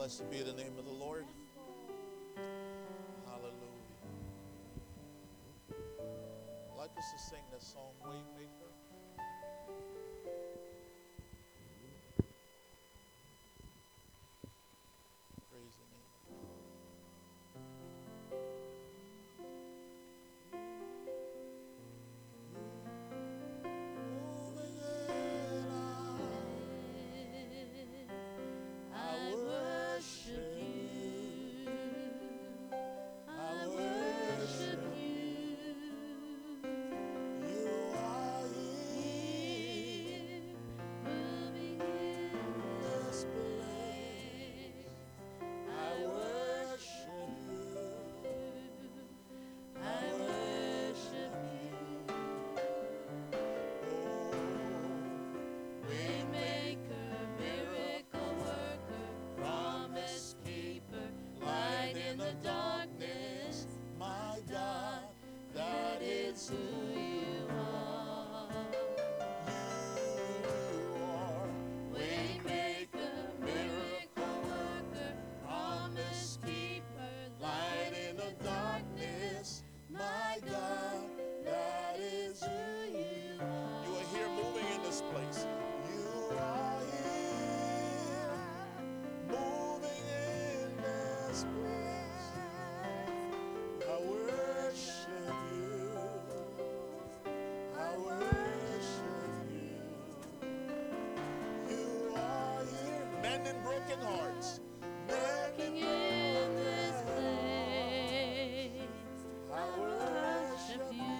Blessed be the name of the Lord. Hallelujah. I'd like us to sing that song, Waymaker. Praise the name of God. Mending broken hearts. Mending in this place. I worship you.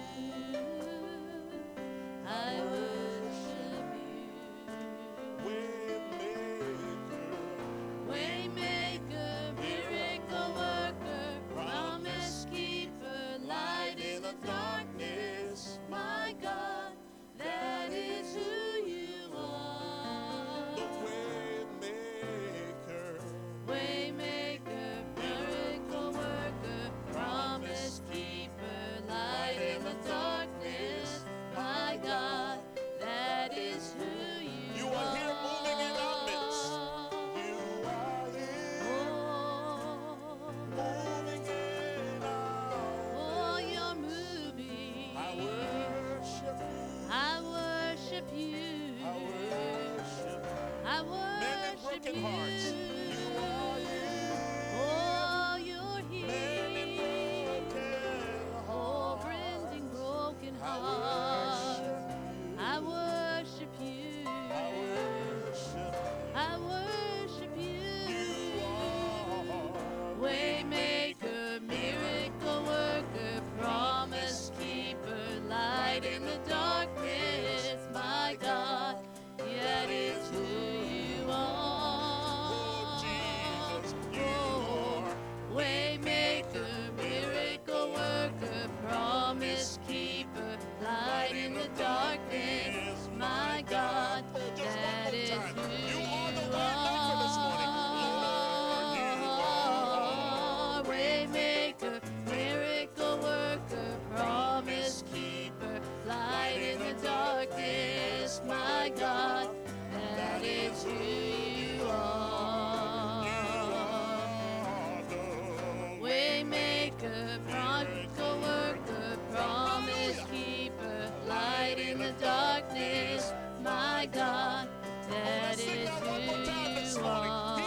I worship you. Waymaker, miracle worker, promise keeper, light in the darkness. My God, that is who you are. The Waymaker, miracle worker, promise keeper, light in the darkness. My God, that is who you are. You are here moving in our midst. You are here moving in our midst. Oh, you're moving. I worship you. I worship you. I worship you. I worship mending broken hearts. Waymaker, miracle worker, promise keeper, light in the darkness. My God, that is who you are. Jesus, you are. Waymaker, miracle worker, promise keeper, light in the darkness. My God, that is who you are. My God, that is who you are. Waymaker, miracle worker, promise keeper, light in the darkness. My God, that is who you are.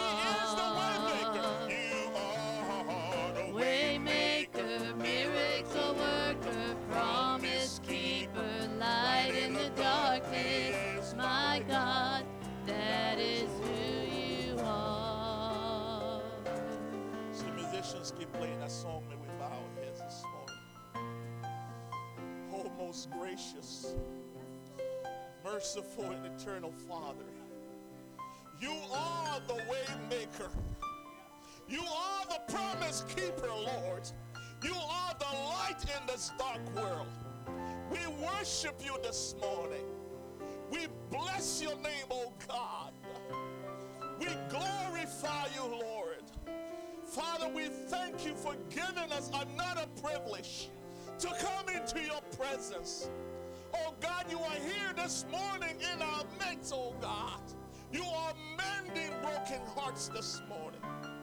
Waymaker, miracle worker, promise keeper, light in the darkness. My God, that is who you are. So the musicians keep playing that song. May we bow our heads this morning. Oh, most gracious, merciful, and eternal Father, you are the way maker. You are the promise keeper, Lord. You are the light in this dark world. We worship you this morning. We bless your name, oh God. We glorify you, Lord. Father, we thank you for giving us another privilege to come into your presence. Oh God, you are here this morning in our midst, oh God. You are mending broken hearts this morning.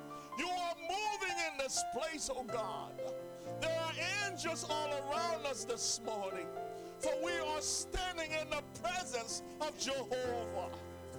this place, oh God. There are angels all around us this morning, for we are standing in the presence of Jehovah.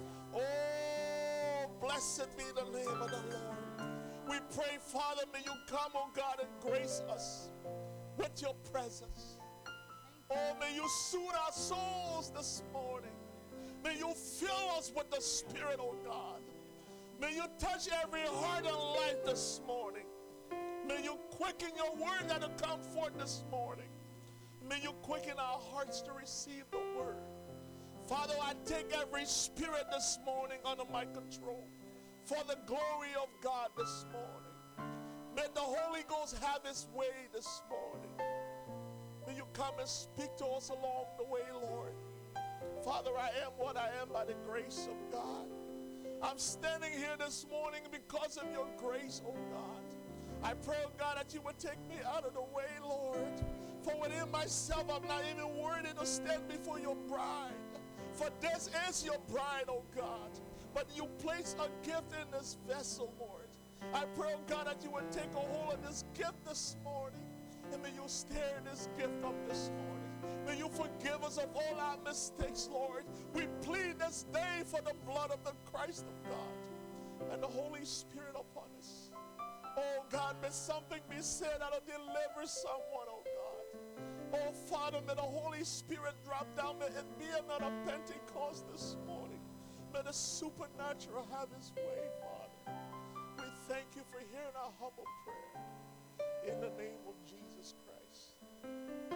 Oh, blessed be the name of the Lord. We pray, Father, may you come, oh God, and grace us with your presence. Oh, may you soothe our souls this morning. May you fill us with the Spirit, oh God. May you touch every heart and life this morning. May you quicken your word that will come forth this morning. May you quicken our hearts to receive the word. Father, I take every spirit this morning under my control for the glory of God this morning. May the Holy Ghost have his way this morning. May you come and speak to us along the way, Lord. Father, I am what I am by the grace of God. I'm standing here this morning because of your grace, oh God. I pray, oh God, that you would take me out of the way, Lord. For within myself, I'm not even worthy to stand before your bride. For this is your bride, oh God. But you place a gift in this vessel, Lord. I pray, oh God, that you would take a hold of this gift this morning. And may you stir this gift up this morning. May you forgive us of all our mistakes, Lord. We plead this day for the blood of the Christ of God and the Holy Spirit upon us. Oh God, may something be said that will deliver someone, oh God. Oh Father, may the Holy Spirit drop down. May it be another Pentecost this morning. May the supernatural have his way, Father. We thank you for hearing our humble prayer. In the name of Jesus Christ.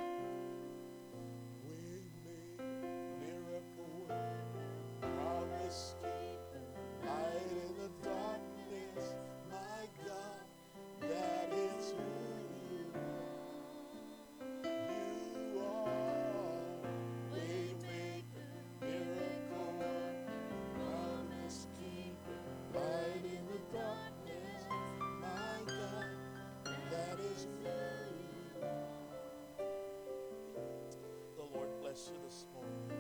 We made miracle work, promise keeper, light in the darkness, my God, that is who you are. You are waymaker, miracle worker, promise keeper, light in the darkness, my God, that is who you are. The Lord bless you this morning.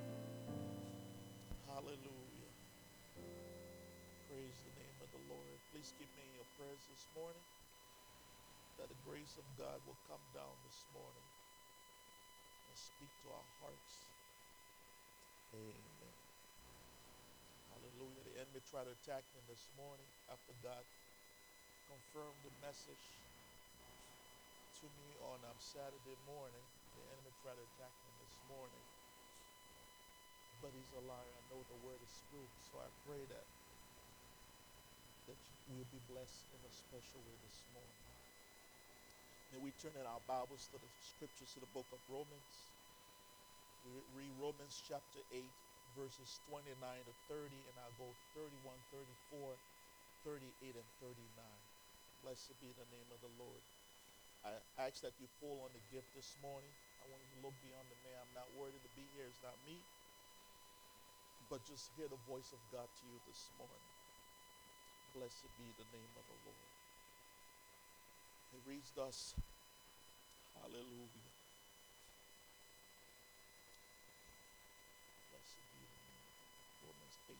Hallelujah. Praise the name of the Lord. Please keep me in your prayers this morning, that the grace of God will come down this morning and speak to our hearts. Amen. Hallelujah. The enemy tried to attack me this morning after God confirmed the message to me on Saturday morning. The enemy tried to attack me this morning, but he's a liar. I know the word is true, so I pray that we'll be blessed in a special way this morning. May we turn in our Bibles to the scriptures, to the book of Romans. We read Romans chapter 8, verses 29 to 30, and I'll go 31, 34, 38, and 39. Blessed be the name of the Lord. I ask that you pull on the gift this morning. I want you to look beyond the man. I'm not worthy to be here. It's not me. But just hear the voice of God to you this morning. Blessed be the name of the Lord. It reads thus. Hallelujah. Blessed be the name of the Lord. Romans 8,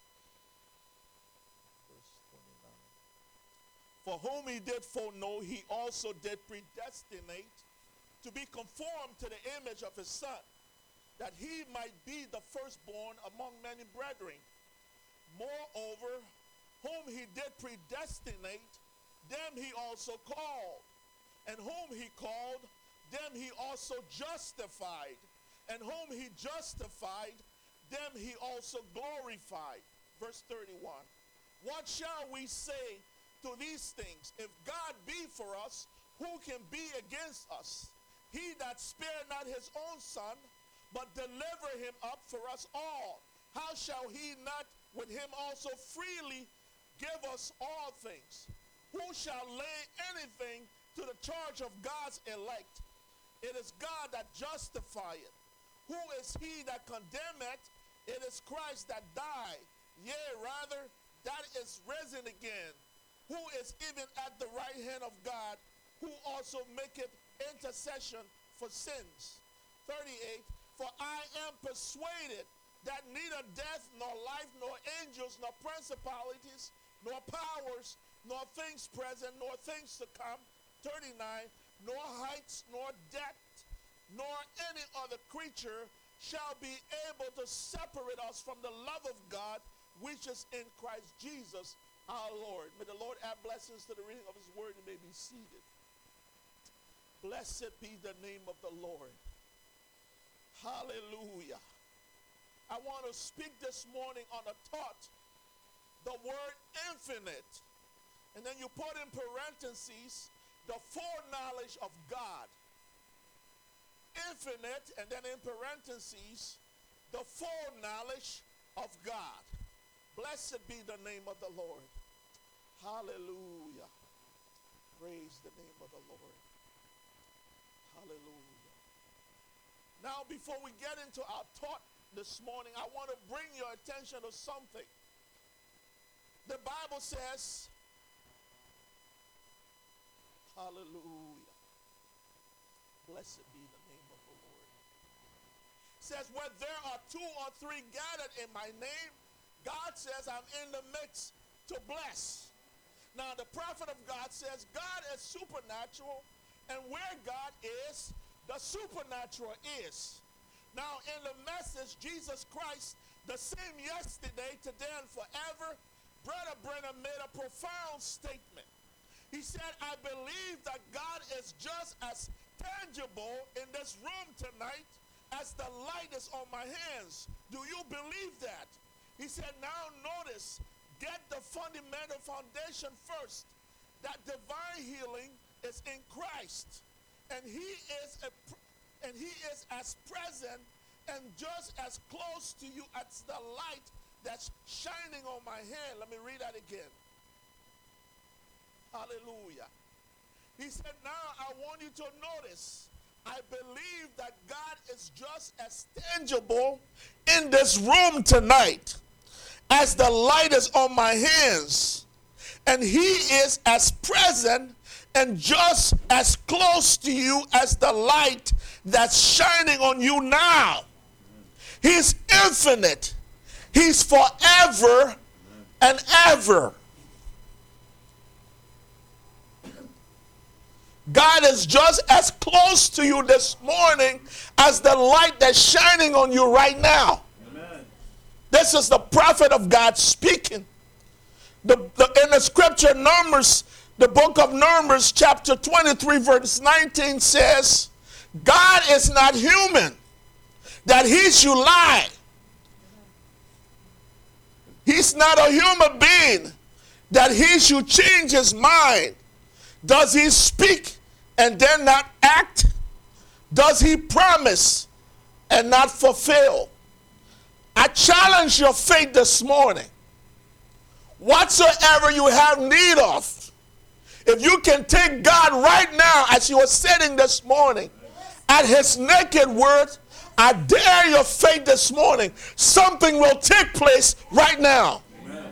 verse 29. For whom he did foreknow, he also did predestinate to be conformed to the image of his Son, that he might be the firstborn among many brethren. Moreover, whom he did predestinate, them he also called. And whom he called, them he also justified. And whom he justified, them he also glorified. Verse 31. What shall we say to these things? If God be for us, who can be against us? He that spared not his own Son, but delivered him up for us all, how shall he not with him also freely give us all things? Who shall lay anything to the charge of God's elect? It is God that justifieth. Who is he that condemneth? It is Christ that died, yea, rather, that is risen again, who is even at the right hand of God, who also maketh intercession for sins. 38, for I am persuaded that neither death, nor life, nor angels, nor principalities, nor powers, nor things present, nor things to come. 39, nor heights, nor depth, nor any other creature shall be able to separate us from the love of God, which is in Christ Jesus our Lord. May the Lord add blessings to the reading of his word. You may be seated. Blessed be the name of the Lord. Hallelujah. I want to speak this morning on a thought, the word infinite. And then you put in parentheses the foreknowledge of God. Infinite, and then in parentheses, the foreknowledge of God. Blessed be the name of the Lord. Hallelujah. Praise the name of the Lord. Hallelujah. Now, before we get into our thought this morning, I want to bring your attention to something. The Bible says, hallelujah. Blessed be the name of the Lord. It says, where there are 2 or 3 gathered in my name, God says I'm in the midst to bless. Now, the prophet of God says God is supernatural, and where God is, the supernatural is. Now, in the message, Jesus Christ, the same yesterday, today, and forever, Brother Brennan made a profound statement. He said, I believe that God is just as tangible in this room tonight as the light is on my hands. Do you believe that? He said, now notice, get the fundamental foundation first, that divine healing is in Christ. And he is as present and just as close to you as the light that's shining on my hand. Let me read that again. Hallelujah. He said, now I want you to notice, I believe that God is just as tangible in this room tonight as the light is on my hands. And he is as present and just as close to you as the light that's shining on you now. He's infinite. He's forever and ever. God is just as close to you this morning as the light that's shining on you right now. Amen. This is the prophet of God speaking. In the scripture, Numbers, the book of Numbers, chapter 23, verse 19 says, God is not human, that he should lie. He's not a human being, that he should change his mind. Does he speak and then not act? Does he promise and not fulfill? I challenge your faith this morning. Whatsoever you have need of, if you can take God right now as you are sitting this morning at his naked word, I dare your faith this morning. Something will take place right now. Amen.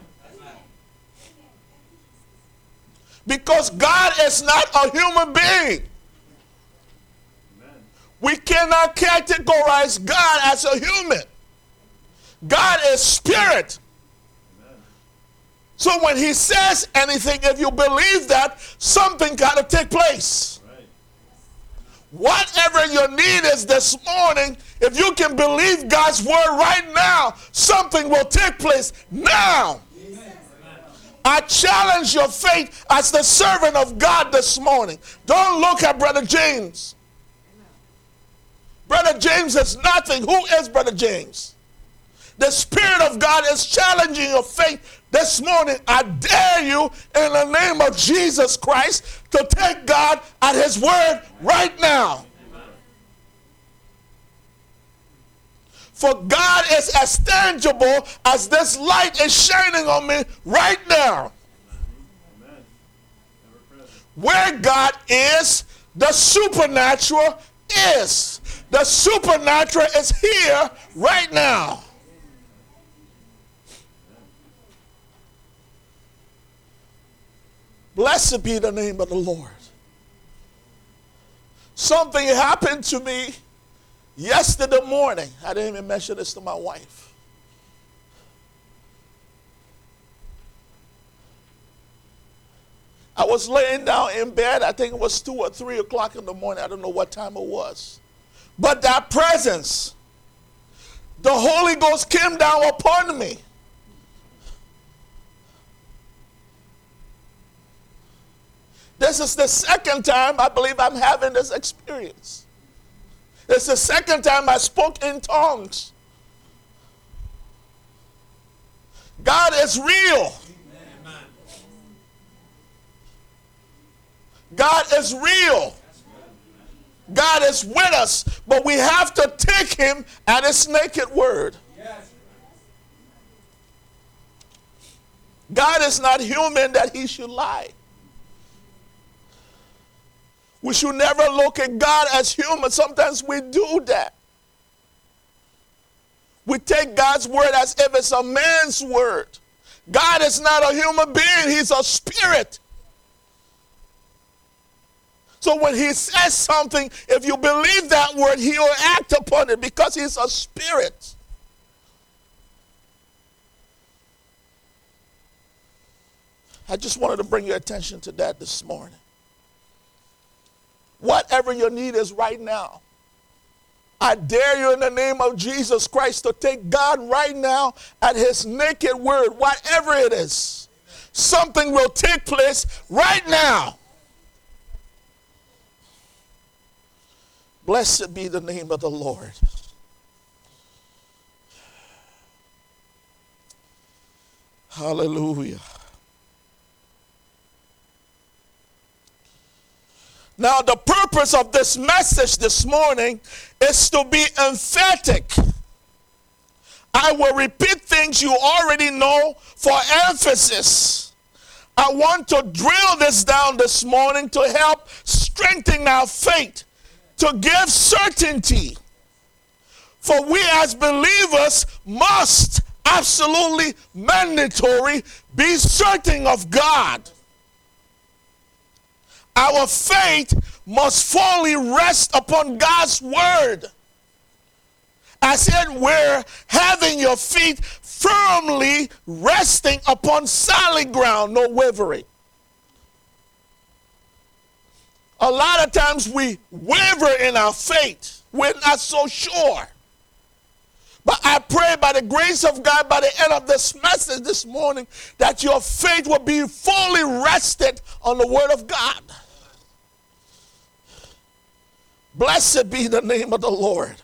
Because God is not a human being. Amen. We cannot categorize God as a human. God is spirit. Amen. So when he says anything, if you believe that, something got to take place. Right. Whatever your need is this morning, if you can believe God's word right now, something will take place now. I challenge your faith as the servant of God this morning. Don't look at Brother James. Brother James is nothing. Who is Brother James? The Spirit of God is challenging your faith this morning. I dare you in the name of Jesus Christ to take God at his word right now. For God is as tangible as this light is shining on me right now. Amen. Where God is, the supernatural is. The supernatural is here right now. Blessed be the name of the Lord. Something happened to me yesterday morning. I didn't even mention this to my wife. I was laying down in bed. I think it was 2 or 3 o'clock in the morning. I don't know what time it was. But that presence, the Holy Ghost came down upon me. This is the second time I believe I'm having this experience. It's the second time I spoke in tongues. God is real. God is real. God is with us, but we have to take him at his naked word. God is not human that he should lie. We should never look at God as human. Sometimes we do that. We take God's word as if it's a man's word. God is not a human being. He's a spirit. So when he says something, if you believe that word, he will act upon it because he's a spirit. I just wanted to bring your attention to that this morning. Whatever your need is right now, I dare you in the name of Jesus Christ to take God right now at his naked word, whatever it is. Something will take place right now. Blessed be the name of the Lord. Hallelujah. Now, the purpose of this message this morning is to be emphatic. I will repeat things you already know for emphasis. I want to drill this down this morning to help strengthen our faith, to give certainty. For we as believers must absolutely mandatory be certain of God. Our faith must fully rest upon God's word. I said we're having your feet firmly resting upon solid ground, no wavering. A lot of times we waver in our faith. We're not so sure. But I pray by the grace of God, by the end of this message this morning, that your faith will be fully rested on the word of God. Blessed be the name of the Lord.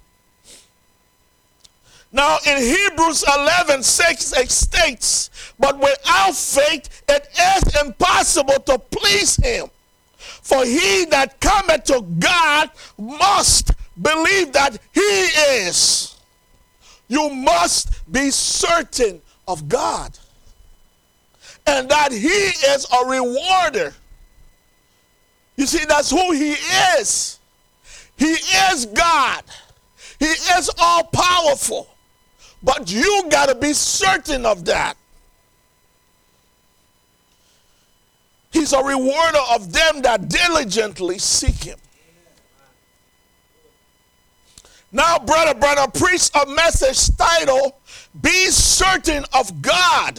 Now in Hebrews 11:6 it states, but without faith it is impossible to please him. For he that cometh to God must believe that he is. You must be certain of God. And that he is a rewarder. You see, that's who he is. He is God. He is all powerful. But you got to be certain of that. He's a rewarder of them that diligently seek him. Now, brother, preach a message titled, Be Certain of God.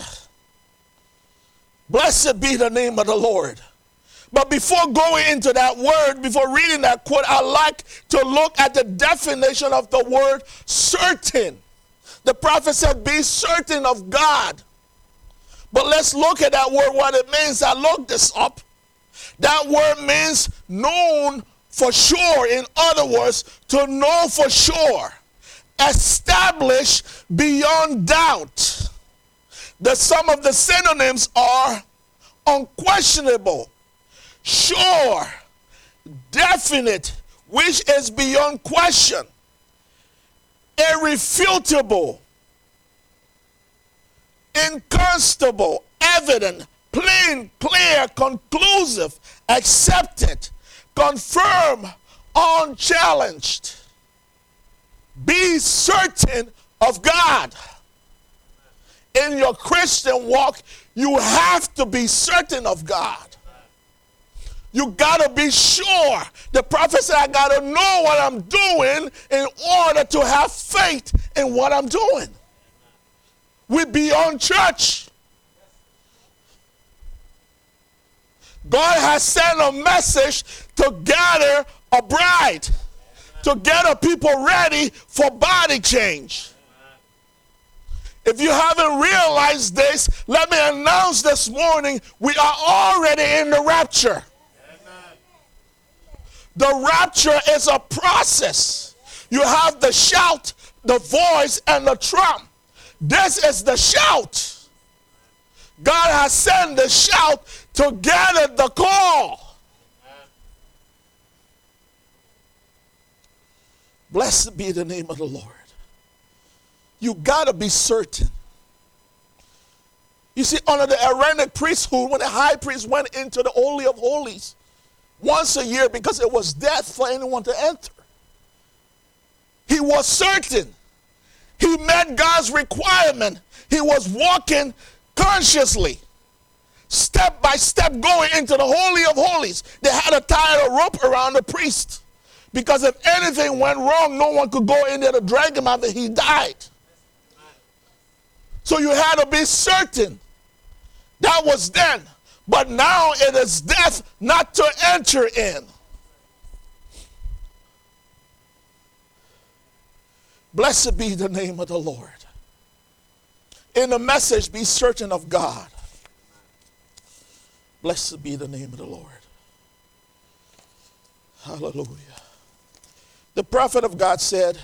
Blessed be the name of the Lord. But before going into that word, before reading that quote, I like to look at the definition of the word certain. The prophet said, be certain of God. But let's look at that word, what it means. I looked this up. That word means known for sure. In other words, to know for sure. Establish beyond doubt. Some of the synonyms are unquestionable, sure, definite, which is beyond question, irrefutable, inconstable, evident, plain, clear, conclusive, accepted, confirm, unchallenged. Be certain of God. In your Christian walk, you have to be certain of God. You got to be sure. The prophet said, I got to know what I'm doing in order to have faith in what I'm doing. We beyond church. God has sent a message to gather a bride, to gather people ready for body change. If you haven't realized this, let me announce this morning, we are already in the rapture. The rapture is a process. You have the shout, the voice, and the trump. This is the shout. God has sent the shout to gather the call. Blessed be the name of the Lord. You got to be certain. You see, under the Aaronic priesthood, when the high priest went into the Holy of Holies once a year, because it was death for anyone to enter, he was certain. He met God's requirement. He was walking consciously, step by step, going into the Holy of Holies. They had to tie a rope around the priest, because if anything went wrong, no one could go in there to drag him out that he died. So you had to be certain. That was then. But now it is death not to enter in. Blessed be the name of the Lord. In the message, be certain of God. Blessed be the name of the Lord. Hallelujah. The prophet of God said,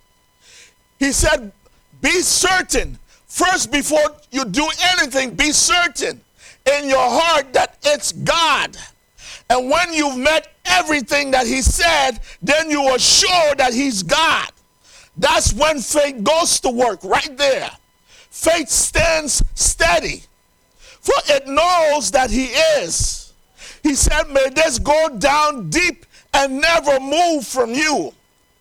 he said, be certain. First, before you do anything, be certain in your heart that it's God. And when you've met everything that he said, then you are sure that he's God. That's when faith goes to work, right there. Faith stands steady, for it knows that he is. He said, may this go down deep and never move from you.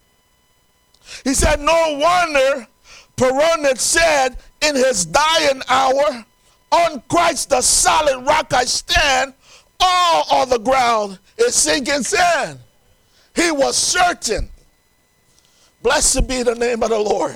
He said, no wonder Peronit said in his dying hour, on Christ the solid rock I stand, all other ground is sinking sand. He was certain. Blessed be the name of the Lord.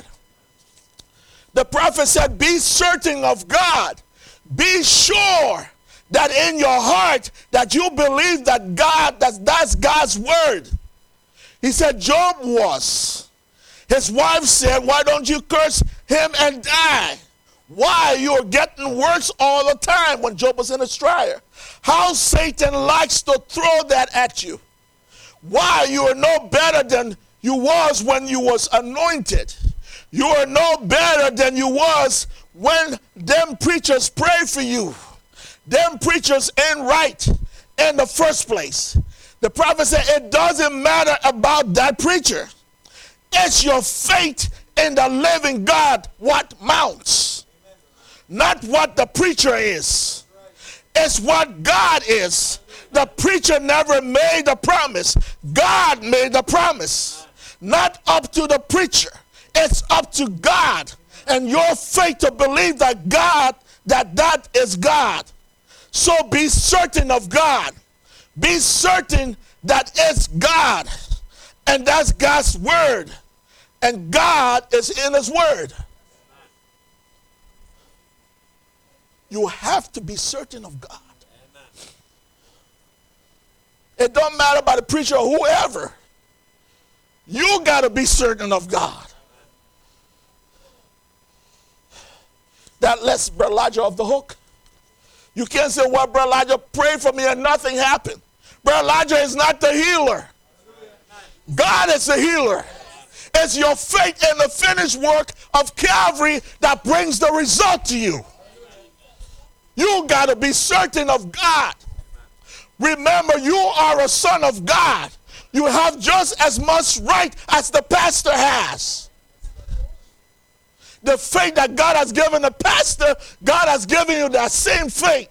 The prophet said, be certain of God. Be sure that in your heart that you believe that God, that's God's word. He said Job was. His wife said, why don't you curse him and die? Why? You're getting worse all the time, when Job was in his trial. How Satan likes to throw that at you. Why? You are no better than you was when you was anointed. You are no better than you was when them preachers prayed for you. Them preachers ain't right in the first place. The prophet said it doesn't matter about that preacher. It's your faith in the living God what mounts. Not what the preacher is. It's what God is. The preacher never made the promise. God made the promise. Not up to the preacher. It's up to God and your faith to believe that God, that is God. So be certain of God. Be certain that it's God. And that's God's word. And God is in his word. You have to be certain of God. It don't matter about the preacher or whoever. You got to be certain of God. That lets Brother Elijah off the hook. You can't say, well, Brother Elijah prayed for me and nothing happened. Brother Elijah is not the healer. God is the healer. It's your faith in the finished work of Calvary that brings the result to you. You got to be certain of God. Remember, you are a son of God. You have just as much right as the pastor has. The faith that God has given the pastor, God has given you that same faith.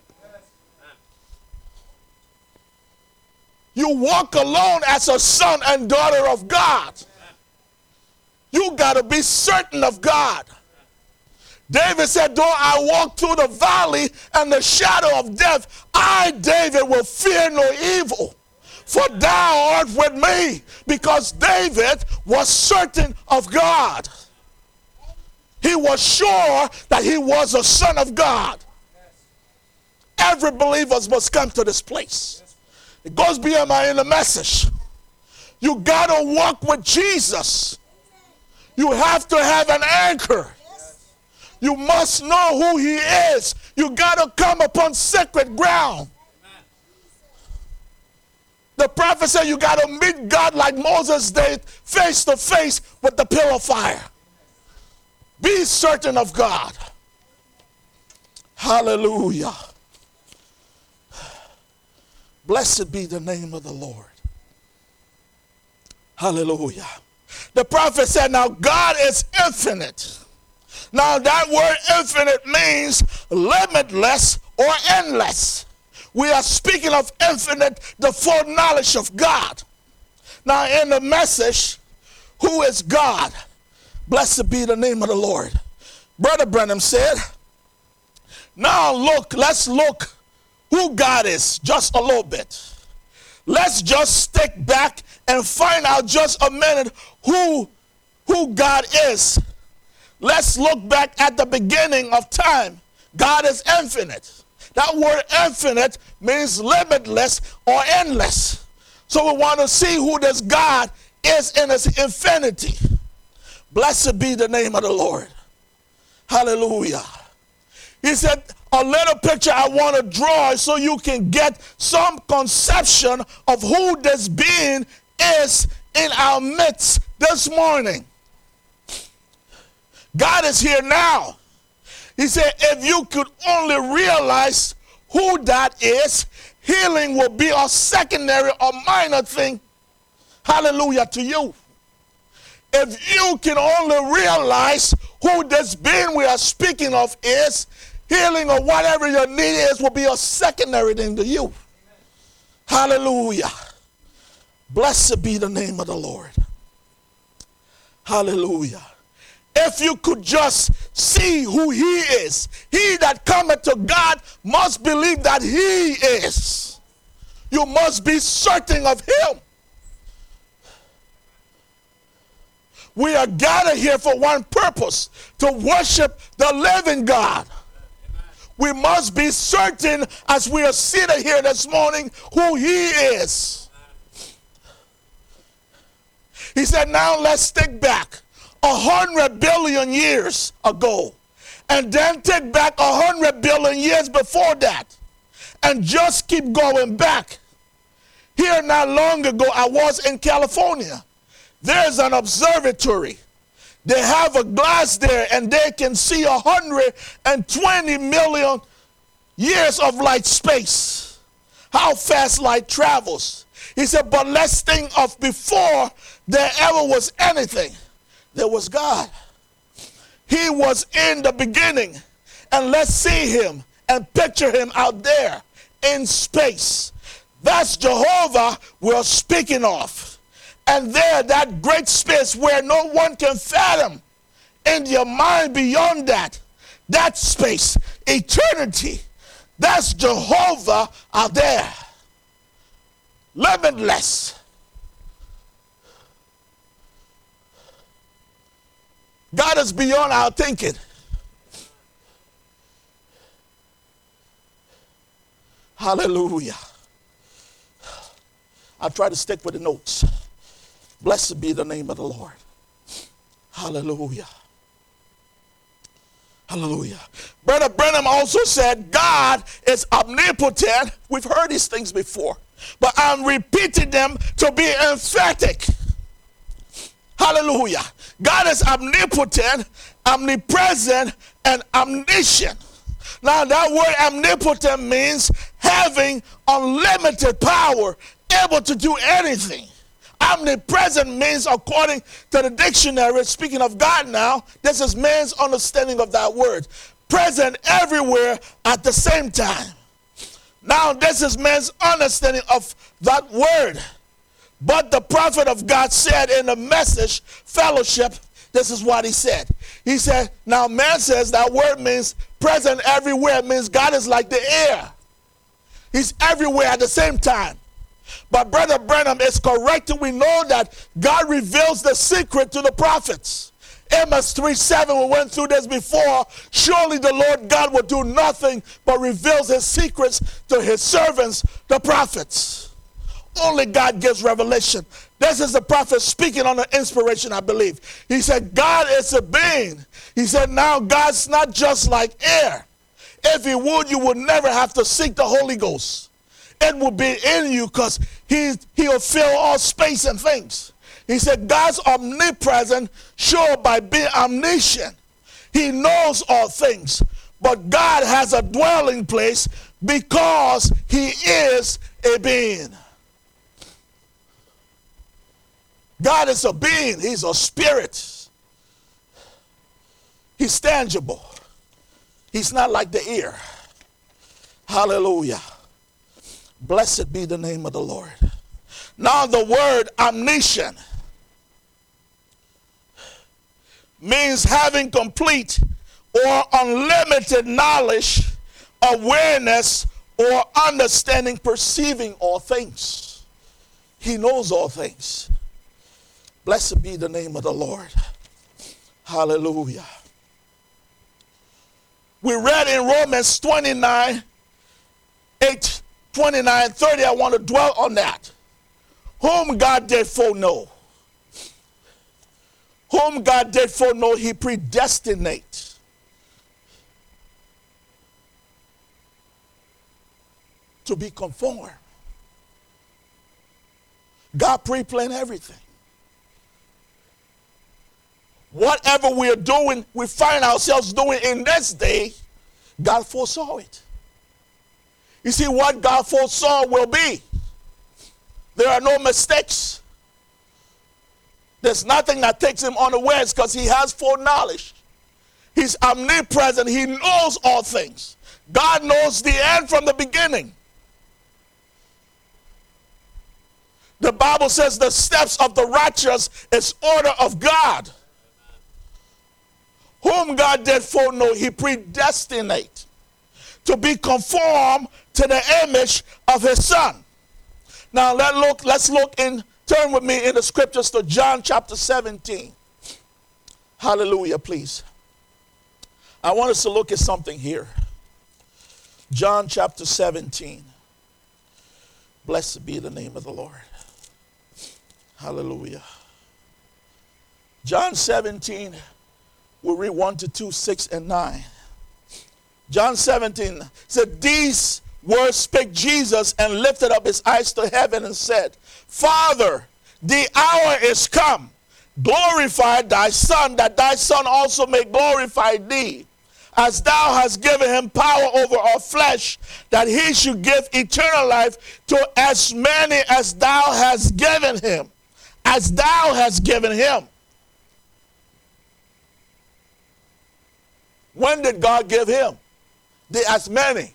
You walk alone as a son and daughter of God. You got to be certain of God. David said, though I walk through the valley and the shadow of death, I, David, will fear no evil, for thou art with me. Because David was certain of God. He was sure that he was a son of God. every believer must come to this place. It goes beyond in the message. You got to walk with Jesus. You have to have an anchor. You must know who he is. You got to come upon sacred ground. The prophet said you got to meet God like Moses did, face to face with the pillar of fire. Be certain of God. Hallelujah. Blessed be the name of the Lord. Hallelujah. The prophet said, now God is infinite. Now that word infinite means limitless or endless. We are speaking of infinite, the full knowledge of God. Now in the message, who is God? Blessed be the name of the Lord. Brother Branham said, now let's look who God is just a little bit. Let's just stick back and find out just a minute who God is. Let's look back at the beginning of time. God is infinite. That word infinite means limitless or endless. So we want to see who this God is in his infinity. Blessed be the name of the Lord. Hallelujah. He said, a little picture I want to draw so you can get some conception of who this being is in our midst this morning. God is here now. He said, if you could only realize who that is, healing will be a secondary or minor thing. Hallelujah to you. If you can only realize who this being we are speaking of is, healing or whatever your need is will be a secondary thing to you. Hallelujah. Blessed be the name of the Lord. Hallelujah. If you could just see who he is, he that cometh to God must believe that he is. You must be certain of him. We are gathered here for one purpose, to worship the living God. We must be certain as we are seated here this morning who he is. He said, now let's think back 100 billion years ago, and then take back 100 billion years before that, and just keep going back. Here not long ago, I was in California. There's an observatory. They have a glass there, and they can see 120 million years of light space. How fast light travels. He said, but let's think of before there ever was anything. There was God. He was in the beginning. And let's see him and picture him out there in space. That's Jehovah we're speaking of. And there, that great space where no one can fathom, in your mind beyond that space, eternity, that's Jehovah out there. Limitless. God is beyond our thinking. Hallelujah. I'll try to stick with the notes. Blessed be the name of the Lord. Hallelujah. Hallelujah. Brother Branham also said God is omnipotent. We've heard these things before, but I'm repeating them to be emphatic. Hallelujah. God is omnipotent, omnipresent, and omniscient. Now that word omnipotent means having unlimited power, able to do anything. Omnipresent means, according to the dictionary, speaking of God now, this is man's understanding of that word. Present everywhere at the same time. Now this is man's understanding of that word. But the prophet of God said in the message, fellowship, this is what he said. He said, now man says that word means present everywhere. It means God is like the air. He's everywhere at the same time. But Brother Branham is correct, and we know that God reveals the secret to the prophets. Amos 3:7, we went through this before. Surely the Lord God will do nothing but reveals his secrets to his servants, the prophets. Only God gives revelation. This is the prophet speaking under inspiration, I believe. He said, God is a being. He said, now God's not just like air. If he would, you would never have to seek the Holy Ghost. It will be in you because he'll fill all space and things. He said, God's omnipresent, sure by being omniscient. He knows all things. But God has a dwelling place because he is a being. God is a being. He's a spirit. He's tangible. He's not like the ear. Hallelujah. Blessed be the name of the Lord. Now the word omniscient means having complete or unlimited knowledge, awareness, or understanding, perceiving all things. He knows all things. Blessed be the name of the Lord. Hallelujah. We read in Romans 29, 8, 29, 30. I want to dwell on that. Whom God did foreknow. Whom God did foreknow, he predestinate. To be conformed. God pre-planned everything. Whatever we're doing, we find ourselves doing in this day, God foresaw it. You see, what God foresaw will be. There are no mistakes. There's nothing that takes him unawares because he has foreknowledge. He's omnipresent. He knows all things. God knows the end from the beginning. The Bible says the steps of the righteous is order of God. Whom God did foreknow, he predestinate to be conformed to the image of his son. Now let's look in, turn with me in the scriptures to John chapter 17. Hallelujah, please. I want us to look at something here. John chapter 17. Blessed be the name of the Lord. Hallelujah. John 17. We'll read 1 to 2, 6, and 9. John 17 said, these words spake Jesus and lifted up his eyes to heaven and said, Father, the hour is come. Glorify thy Son, that thy Son also may glorify thee, as thou hast given him power over all flesh, that he should give eternal life to as many as thou hast given him. As thou hast given him. When did God give him? As many.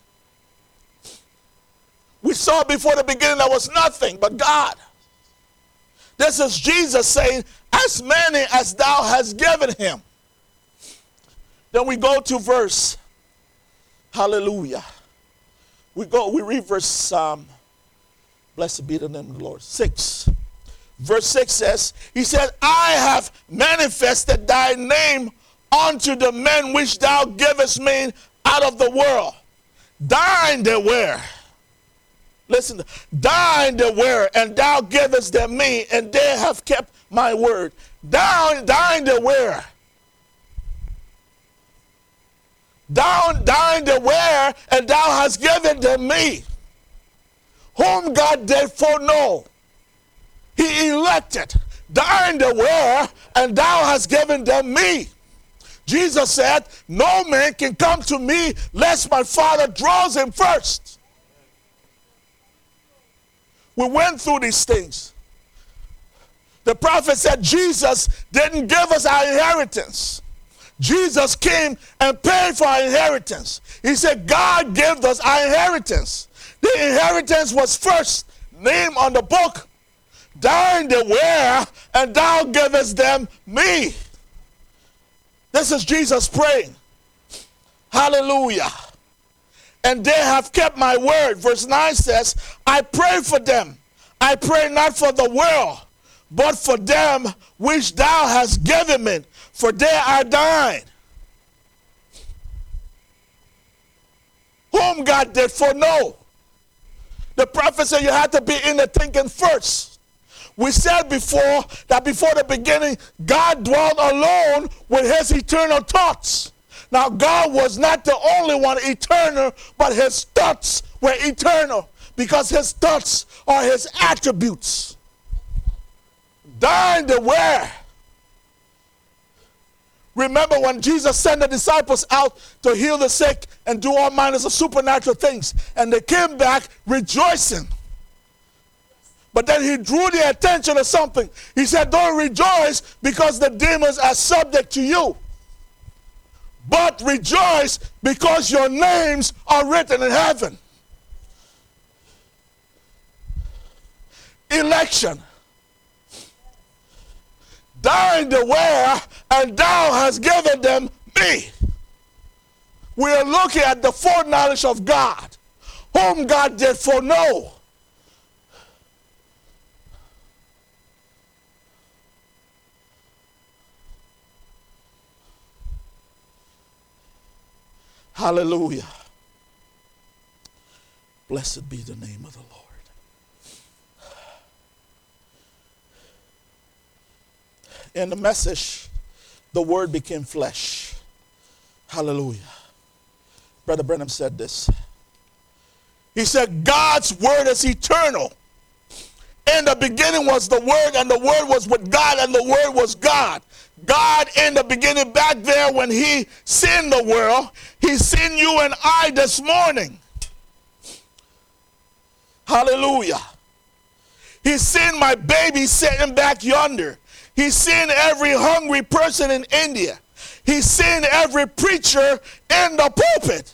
We saw before the beginning there was nothing but God. This is Jesus saying, as many as thou hast given him. Then we go to verse, hallelujah. We read verse, blessed be the name of the Lord, 6. Verse 6 says, he said, I have manifested thy name unto the men which thou givest me out of the world. Thine they were. Listen, thine they were, and thou givest them me, and they have kept my word. Thine they were. Thine they were, and thou hast given them me. Whom God did foreknow, he elected. Thine they were, and thou hast given them me. Jesus said, no man can come to me lest my Father draws him first. We went through these things. The prophet said Jesus didn't give us our inheritance. Jesus came and paid for our inheritance. He said God gave us our inheritance. The inheritance was first name on the book. Thine they were, and thou givest them me. This is Jesus praying. Hallelujah. And they have kept my word. Verse 9 says, I pray for them. I pray not for the world, but for them which thou hast given me. for they are thine. Whom God did foreknow. The prophet said you had to be in the thinking first. We said before that before the beginning, God dwelt alone with his eternal thoughts. Now, God was not the only one eternal, but his thoughts were eternal because his thoughts are his attributes. Thine the where. Remember when Jesus sent the disciples out to heal the sick and do all manners of supernatural things, and they came back rejoicing. But then he drew their attention to something. He said, don't rejoice because the demons are subject to you, but rejoice because your names are written in heaven. Election. Thine the where, and thou hast given them me. We are looking at the foreknowledge of God, whom God did foreknow. Hallelujah. Blessed be the name of the Lord. In the message, the word became flesh. Hallelujah. Brother Branham said this. He said, God's word is eternal. In the beginning was the word, and the word was with God, and the word was God. God in the beginning, back there when he sinned the world, he sinned you and I this morning. Hallelujah. He sinned my baby sitting back yonder. He seen every hungry person in India. He seen every preacher in the pulpit.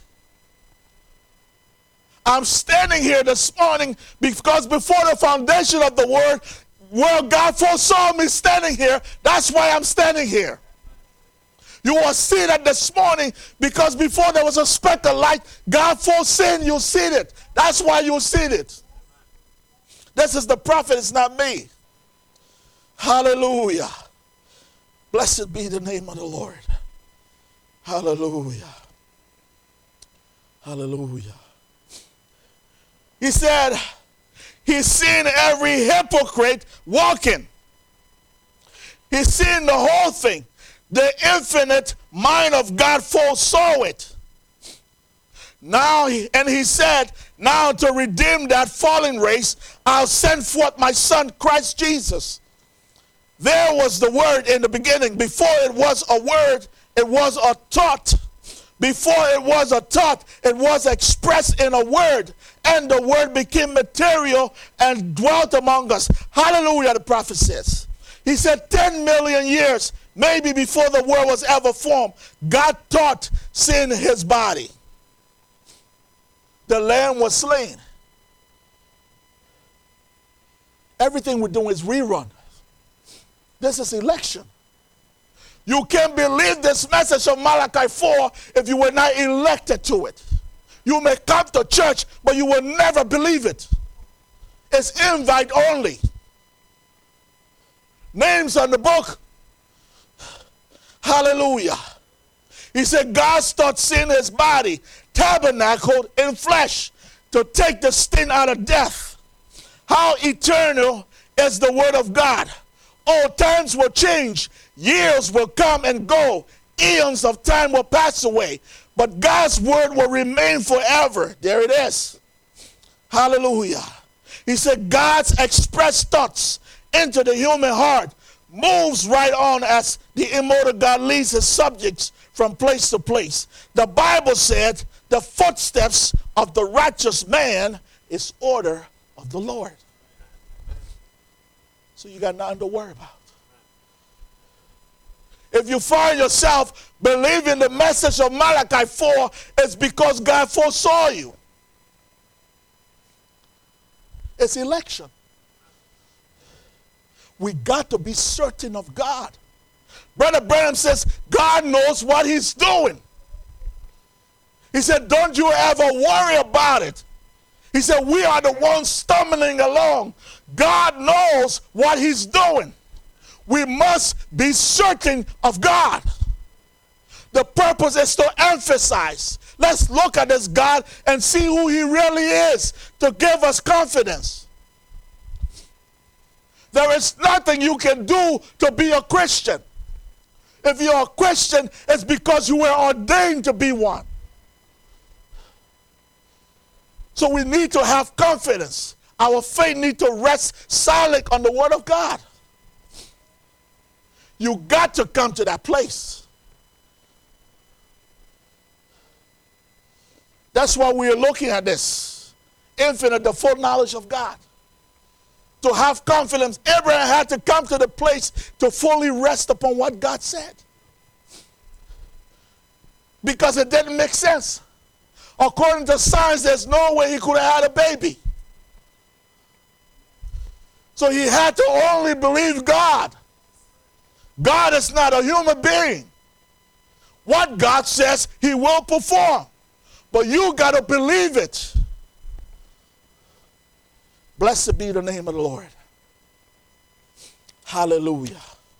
I'm standing here this morning because before the foundation of the world, God foresaw me standing here. That's why I'm standing here. You will see that this morning because before there was a speck of light, God foreseen you see it. That's why you see it. This is the prophet, it's not me. Hallelujah. Blessed be the name of the Lord. Hallelujah. Hallelujah. He said, he's seen every hypocrite walking. He's seen the whole thing. The infinite mind of God foresaw it. Now, and he said, now to redeem that fallen race, I'll send forth my son, Christ Jesus. There was the word in the beginning. Before it was a word, it was a thought. Before it was a thought, it was expressed in a word. And the word became material and dwelt among us. Hallelujah, the prophet says. He said 10 million years, maybe before the world was ever formed, God thought sin in his body. The lamb was slain. Everything we're doing is rerun. This is election. You can't believe this message of Malachi 4 if you were not elected to it. You may come to church, but you will never believe it. It's invite only. Names on the book. Hallelujah. He said God's thoughts in his body, tabernacled in flesh, to take the sting out of death. How eternal is the word of God. All times will change. Years will come and go. Eons of time will pass away. But God's word will remain forever. There it is. Hallelujah. He said God's expressed thoughts into the human heart moves right on as the immortal God leads his subjects from place to place. The Bible said the footsteps of the righteous man is order of the Lord. So you got nothing to worry about. If you find yourself believing the message of Malachi 4, it's because God foresaw you. It's election. We got to be certain of God. Brother Branham says God knows what he's doing. He said, don't you ever worry about it. He said, we are the ones stumbling along. God knows what he's doing. we must be certain of God. The purpose is to emphasize. Let's look at this God and see who he really is to give us confidence. There is nothing you can do to be a Christian. If you're a Christian, it's because you were ordained to be one. So we need to have confidence. Our faith needs to rest solid on the Word of God. You got to come to that place. That's why we are looking at this. Infinite, the full knowledge of God. To have confidence, Abraham had to come to the place to fully rest upon what God said. Because it didn't make sense. According to science, there's no way he could have had a baby. So he had to only believe God. God is not a human being. What God says, he will perform. But you got to believe it. Blessed be the name of the Lord. Hallelujah.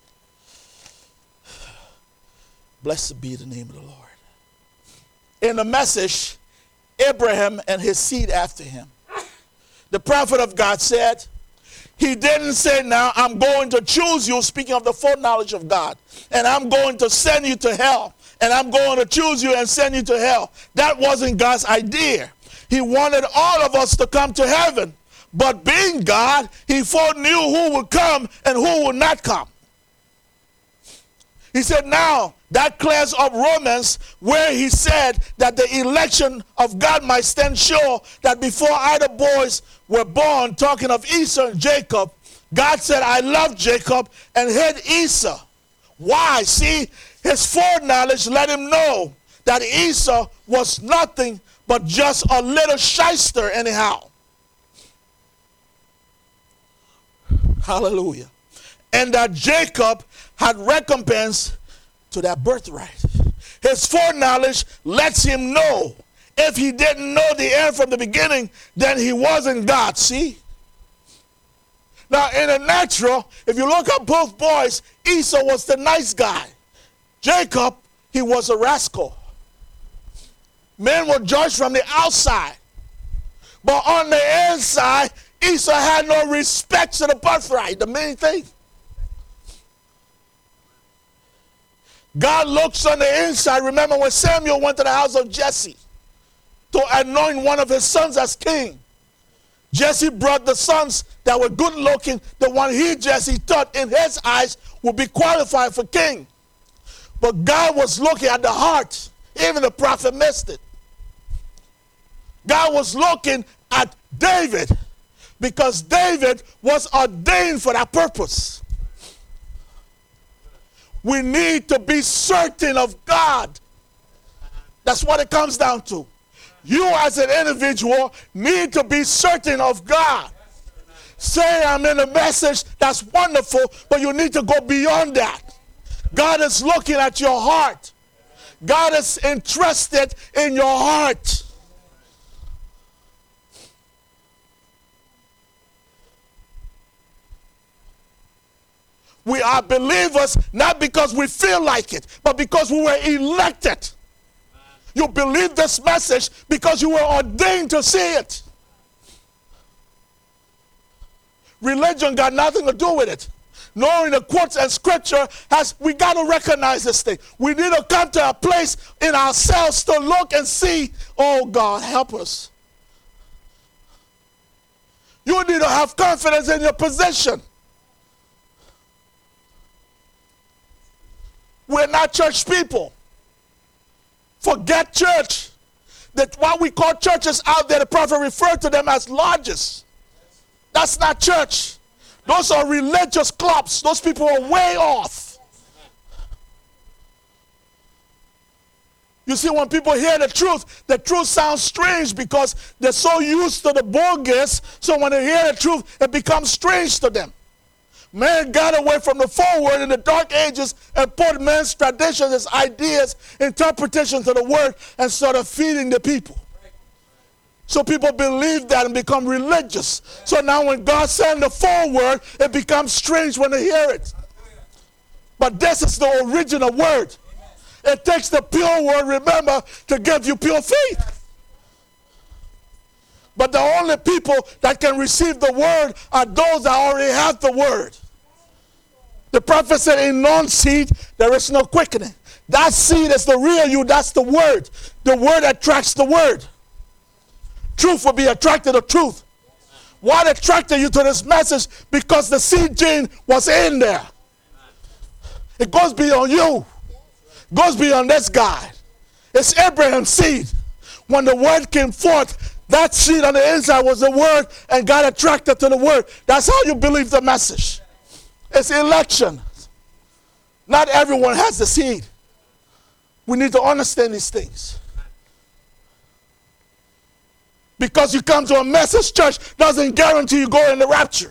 Blessed be the name of the Lord. In the message, Abraham and his seed after him, the prophet of God said, he didn't say, now I'm going to choose you, speaking of the full knowledge of God, and I'm going to send you to hell, and I'm going to choose you and send you to hell. That wasn't God's idea. He wanted all of us to come to heaven. But being God, he foreknew who would come and who would not come. He said, now, that clears up Romans, where he said that the election of God might stand sure that before either boys were born, talking of Esau and Jacob, God said, I love Jacob and hate Esau. Why? See, his foreknowledge let him know that Esau was nothing but just a little shyster anyhow. Hallelujah. And that Jacob had recompense to that birthright. His foreknowledge lets him know. If he didn't know the end from the beginning, then he wasn't God, see? Now, in the natural, if you look at both boys, Esau was the nice guy. Jacob, he was a rascal. Men were judged from the outside. But on the inside, Esau had no respect to the birthright, the main thing. God looks on the inside. Remember when Samuel went to the house of Jesse to anoint one of his sons as king. Jesse brought the sons that were good looking, the one Jesse thought in his eyes would be qualified for king. But God was looking at the heart. Even the prophet missed it. God was looking at David, because David was ordained for that purpose. We need to be certain of God. That's what it comes down to. You as an individual need to be certain of God. Say I'm in a message, that's wonderful, but you need to go beyond that. God is looking at your heart. God is interested in your heart. We are believers not because we feel like it, but because we were elected. You believe this message because you were ordained to see it. Religion got nothing to do with it. Knowing the quotes and scripture, we got to recognize this thing. We need to come to a place in ourselves to look and see, oh God, help us. You need to have confidence in your position. We're not church people. Forget church. That what we call churches out there, the prophet referred to them as lodges. That's not church. Those are religious clubs. Those people are way off. You see, when people hear the truth sounds strange because they're so used to the bogus, so when they hear the truth, it becomes strange to them. Man got away from the forward in the dark ages and put man's traditions, his ideas, interpretations of the word and started feeding the people. So people believe that and become religious. So now when God sends the forward, it becomes strange when they hear it. But this is the original word. It takes the pure word, remember, to give you pure faith. But the only people that can receive the word are those that already have the word. The prophet said, in non-seed, there is no quickening. That seed is the real you. That's the word. The word attracts the word. Truth will be attracted to truth. What attracted you to this message? Because the seed gene was in there. It goes beyond you. It goes beyond this guy. It's Abraham's seed. When the word came forth, that seed on the inside was the word and got attracted to the word. That's how you believe the message. It's election. Not everyone has the seed. We need to understand these things. Because you come to a message church doesn't guarantee you go in the rapture.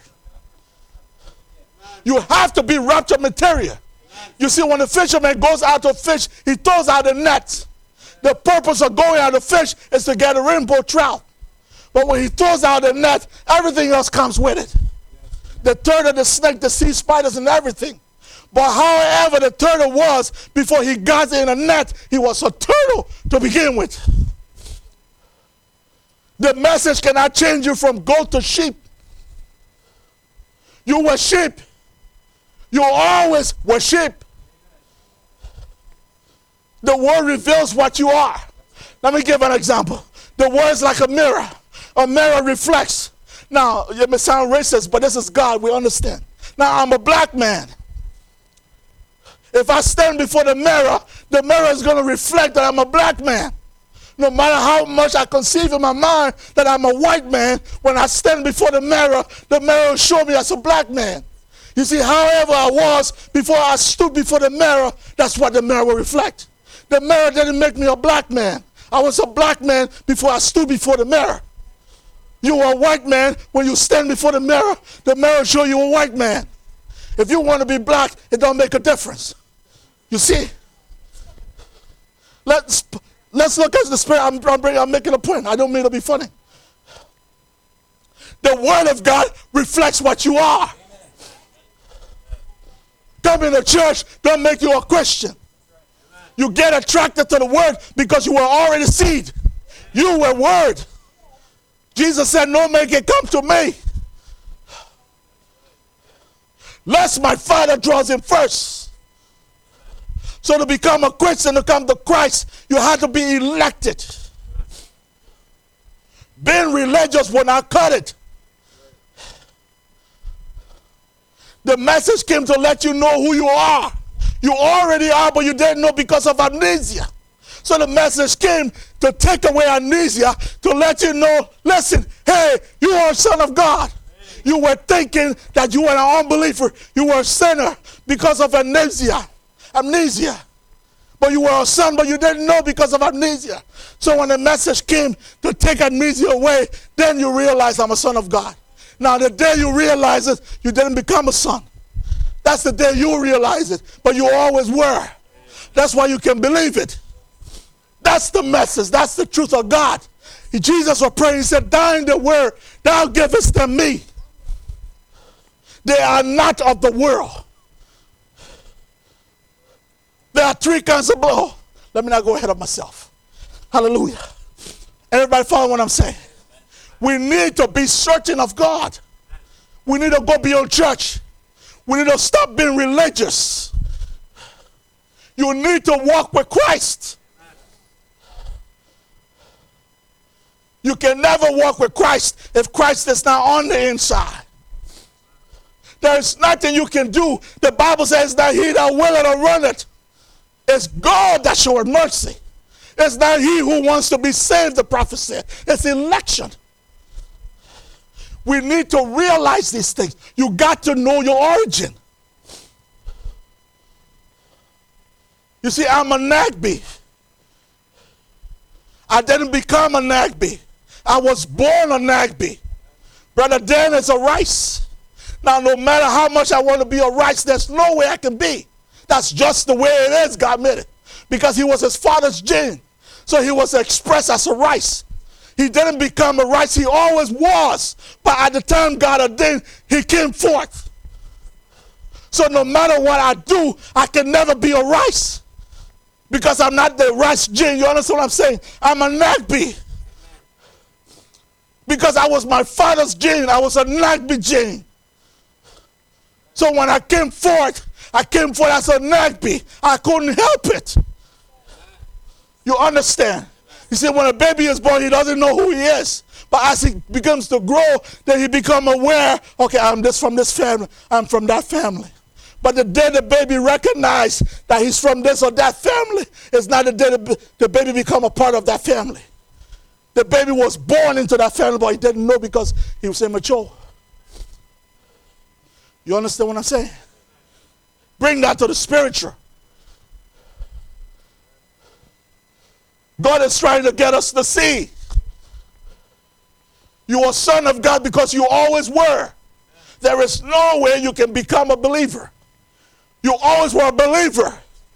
You have to be rapture material. You see, when the fisherman goes out to fish, he throws out the net. The purpose of going out to fish is to get a rainbow trout. But when he throws out the net, everything else comes with it. The turtle, the snake, the sea spiders, and everything. But however the turtle was, before he got in a net, he was a turtle to begin with. The message cannot change you from goat to sheep. You were sheep. You always were sheep. The word reveals what you are. Let me give an example. The word is like a mirror. A mirror reflects. Now, it may sound racist, but this is God. We understand. Now, I'm a black man. If I stand before the mirror is going to reflect that I'm a black man. No matter how much I conceive in my mind that I'm a white man, when I stand before the mirror will show me as a black man. You see, however I was before I stood before the mirror, that's what the mirror will reflect. The mirror didn't make me a black man. I was a black man before I stood before the mirror. You are a white man. When you stand before the mirror will show you a white man. If you want to be black, it don't make a difference. You see? Let's look at the spirit. I'm making a point. I don't mean to be funny. The word of God reflects what you are. Coming to church don't make you a Christian. You get attracted to the word because you were already seed. You were word. Jesus said, no man can come to me lest my Father draws him first. So to become a Christian, to come to Christ, you have to be elected. Being religious will not cut it. The message came to let you know who you are. You already are, but you didn't know because of amnesia. So the message came to take away amnesia, to let you know, listen, hey, you are a son of God. You were thinking that you were an unbeliever. You were a sinner because of amnesia. But you were a son, but you didn't know because of amnesia. So when the message came to take amnesia away, then you realize I'm a son of God. Now the day you realize it, you didn't become a son. That's the day you realize it, but you always were. That's why you can believe it. That's the message. That's the truth of God. Jesus was praying. He said, thine the word, thou givest them me. They are not of the world. There are three kinds of blow. Let me not go ahead of myself. Hallelujah. Everybody follow what I'm saying? We need to be certain of God. We need to go beyond church. We need to stop being religious. You need to walk with Christ. You can never walk with Christ if Christ is not on the inside. There's nothing you can do. The Bible says that he that willeth or runneth, it's God that showeth mercy. It's not he who wants to be saved, the prophet said. It's election. We need to realize these things. You got to know your origin. You see, I'm a Nagbe. I didn't become a Nagbe. I was born a Nagbe. Brother Dan is a Rice. Now, no matter how much I want to be a Rice, there's no way I can be. That's just the way it is, God made it. Because he was his father's gene. So he was expressed as a Rice. He didn't become a Rice. He always was. But at the time God ordained, he came forth. So no matter what I do, I can never be a rice. Because I'm not the rice gene. You understand what I'm saying? I'm a Nagbe. Because I was my father's gene. I was a Nagbe gene. So when I came forth as a Nagbe. I couldn't help it. You understand? You see, when a baby is born, he doesn't know who he is. But as he begins to grow, then he becomes aware, okay, I'm from this family, I'm from that family. But the day the baby recognizes that he's from this or that family, it's not the day the baby become a part of that family. The baby was born into that family, but he didn't know because he was immature. You understand what I'm saying? Bring that to the spiritual. God is trying to get us to see. You are a son of God because you always were. There is no way you can become a believer. You always were a believer.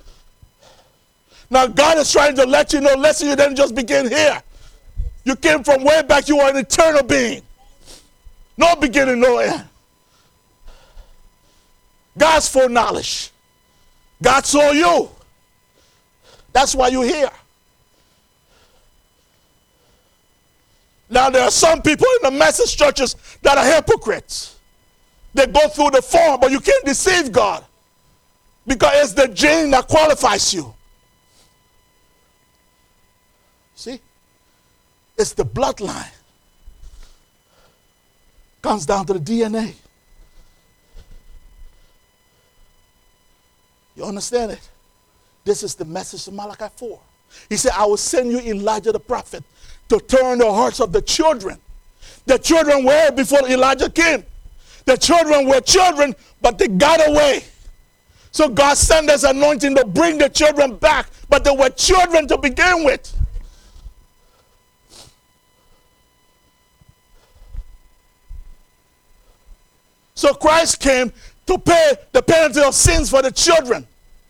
Now God is trying to let you know, listen, you didn't just begin here. You came from way back. You are an eternal being. No beginning, no end. God's full knowledge. God saw you. That's why you're here. Now there are some people in the message churches that are hypocrites. They go through the form, but you can't deceive God. Because it's the gene that qualifies you. See? It's the bloodline. Comes down to the DNA. You understand it? This is the message of Malachi 4. He said, I will send you Elijah the prophet to turn the hearts of the children. The children were before Elijah came. The children were children, but they got away. So God sent His anointing to bring the children back, but they were children to begin with. So Christ came to pay the penalty of sins for the children.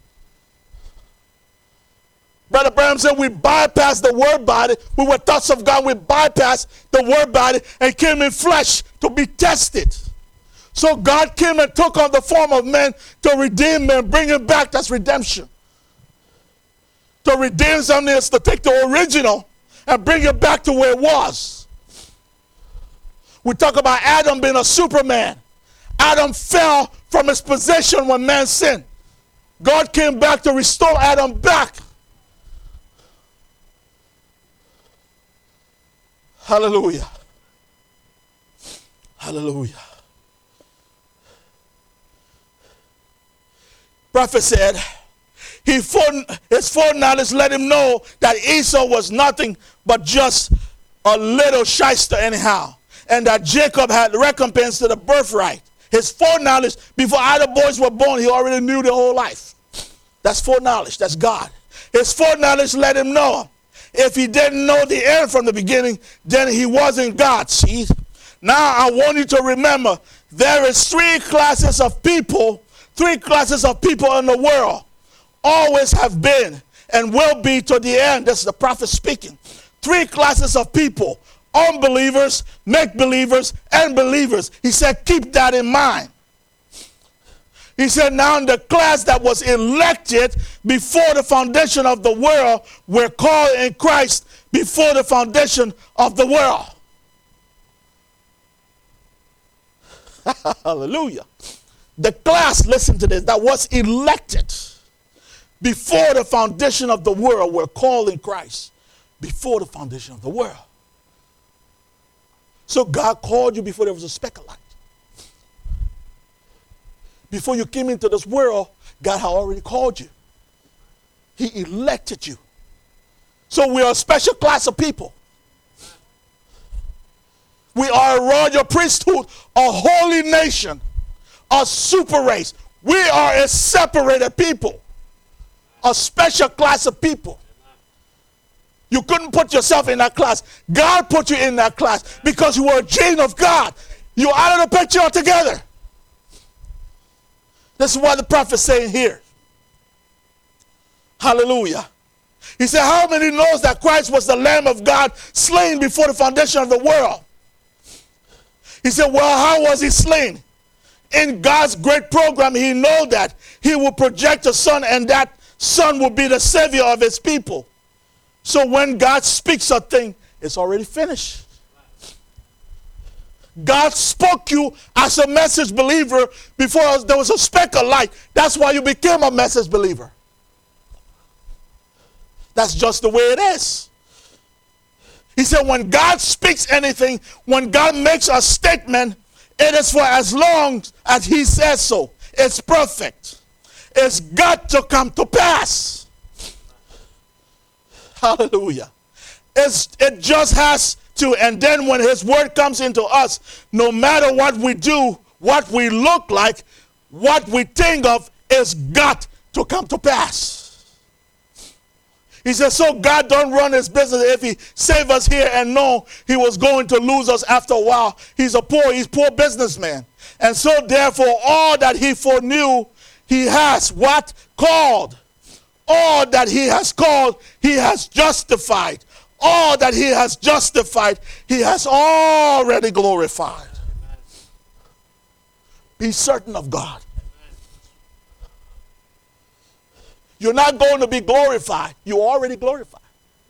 Brother Branham said we bypassed the word body. We were thoughts of God. We bypassed the word body and came in flesh to be tested. So God came and took on the form of man to redeem man, bring him back. That's redemption. To redeem something is to take the original and bring it back to where it was. We talk about Adam being a superman. Adam fell from his position when man sinned. God came back to restore Adam back. Hallelujah. Hallelujah. Prophet said, his foreknowledge let him know that Esau was nothing but just a little shyster anyhow, and that Jacob had recompense to the birthright. His foreknowledge, before either boys were born, he already knew their whole life. That's foreknowledge. That's God. His foreknowledge let him know. If he didn't know the end from the beginning, then he wasn't God. See? Now I want you to remember, there is three classes of people in the world. Always have been and will be to the end. This is the prophet speaking. Three classes of people. Unbelievers, make-believers, and believers. He said, keep that in mind. He said, now in the class that was elected before the foundation of the world, were called in Christ before the foundation of the world. Hallelujah. The class, listen to this, that was elected before the foundation of the world were called in Christ before the foundation of the world. So God called you before there was a speck of light. Before you came into this world, God had already called you. He elected you. So we are a special class of people. We are a royal priesthood, a holy nation, a super race. We are a separated people, a special class of people. You couldn't put yourself in that class. God put you in that class because you were a gene of God. You're out of the picture altogether. This is what the prophet's saying here. Hallelujah. He said, how many knows that Christ was the Lamb of God slain before the foundation of the world? He said, well, how was he slain? in God's great program, he knows that he will project a son, and that son will be the savior of his people. So when God speaks a thing, it's already finished. God spoke you as a message believer before there was a speck of light. That's why you became a message believer. That's just the way it is. He said when God speaks anything, when God makes a statement, it is for as long as he says so. It's perfect. It's got to come to pass. Hallelujah. It just has to. And then when his word comes into us, no matter what we do, what we look like, what we think of, it's got to come to pass. He says, so God don't run his business if he save us here and know he was going to lose us after a while. He's poor businessman. And so therefore all that he foreknew, he has what? Called. All that he has called, he has justified. All that he has justified, he has already glorified. Be certain of God. You're not going to be glorified. You're already glorified.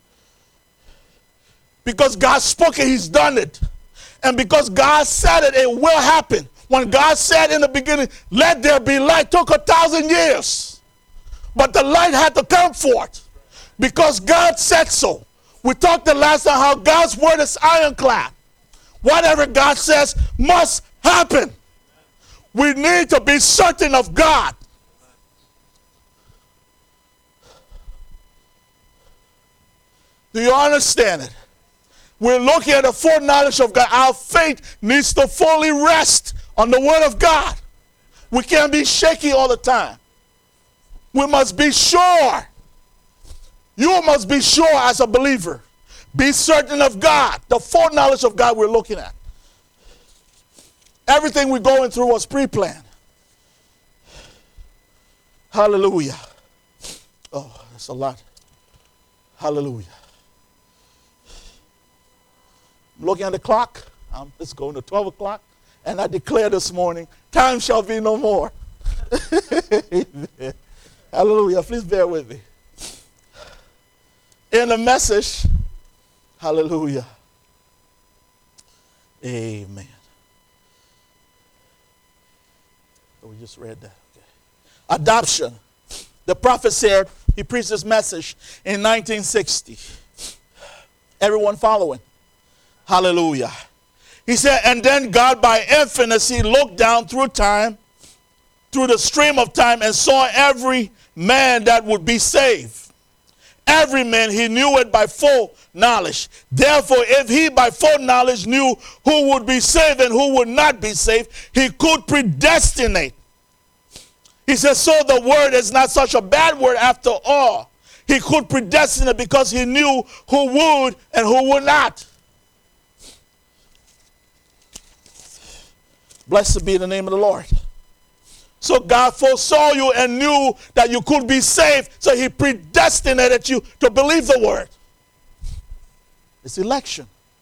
Because God spoke it, he's done it. And because God said it, it will happen. When God said in the beginning, let there be light, took 1,000 years. But the light had to come forth because God said so. We talked the last time how God's word is ironclad. Whatever God says must happen. We need to be certain of God. Do you understand it? We're looking at the foreknowledge of God. Our faith needs to fully rest on the word of God. We can't be shaky all the time. We must be sure. You must be sure as a believer. Be certain of God. The foreknowledge of God we're looking at. Everything we're going through was pre-planned. Hallelujah. Oh, that's a lot. Hallelujah. I'm looking at the clock. It's going to 12 o'clock. And I declare this morning, time shall be no more. Hallelujah. Please bear with me. In the message, hallelujah. Amen. Oh, we just read that. Okay. Adoption. The prophet said, he preached this message in 1960. Everyone following? Hallelujah. He said, and then God by infinity looked down through time, through the stream of time, and saw every man that would be saved. Every man, he knew it by full knowledge. Therefore, if he by full knowledge knew who would be saved and who would not be saved, he could predestinate. He says, so the word is not such a bad word after all. He could predestinate because he knew who would and who would not. Blessed be the name of the Lord. So God foresaw you and knew that you could be saved, so he predestinated you to believe the word. It's election.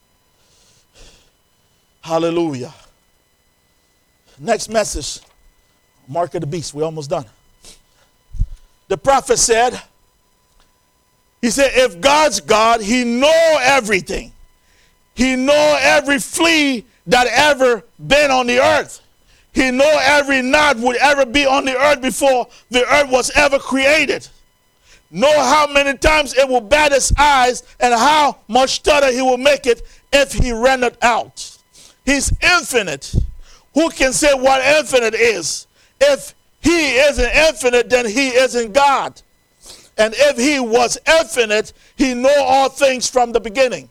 Hallelujah. Next message, mark of the beast. We're almost done. The prophet said, he said, if God's God, he know everything. He know every flea that ever been on the earth. He know every knot would ever be on the earth before the earth was ever created. Know how many times it will bat its eyes and how much stutter he will make it if he ran it out. He's infinite. Who can say what infinite is? If he isn't infinite, then he isn't God. And if he was infinite, he know all things from the beginning.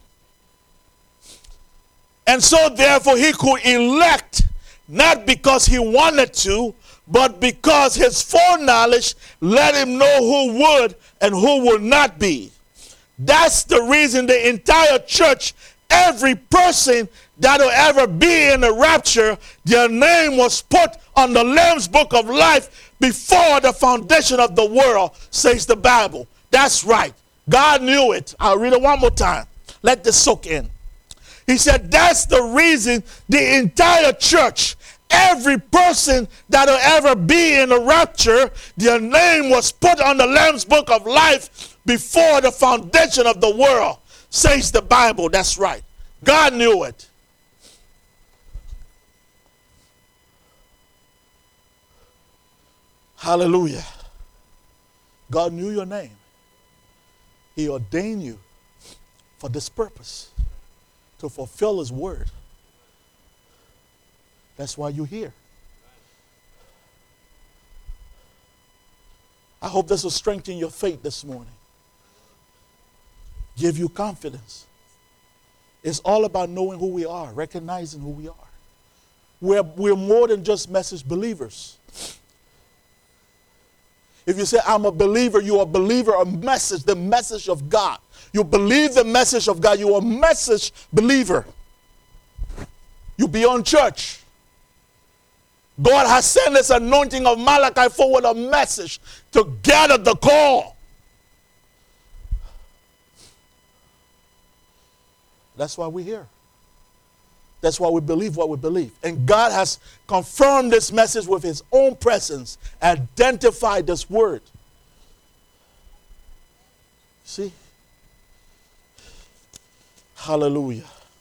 And so therefore he could elect, not because he wanted to, but because his foreknowledge let him know who would and who would not be. That's the reason the entire church, every person that will ever be in the rapture, their name was put on the Lamb's Book of Life before the foundation of the world, says the Bible. That's right. God knew it. I'll read it one more time. Let this soak in. He said that's the reason the entire church, every person that will ever be in the rapture, their name was put on the Lamb's book of life before the foundation of the world, says the Bible. That's right. God knew it. Hallelujah. God knew your name. He ordained you for this purpose, to fulfill his word. That's why you're here. I hope this will strengthen your faith this morning. Give you confidence. It's all about knowing who we are, recognizing who we are. We're more than just message believers. If you say, I'm a believer, you're a believer of message, the message of God. You believe the message of God, you're a message believer. You beyond church. God has sent this anointing of Malachi forward a message to gather the call. That's why we're here. That's why we believe what we believe. And God has confirmed this message with his own presence, identified this word. See? Hallelujah.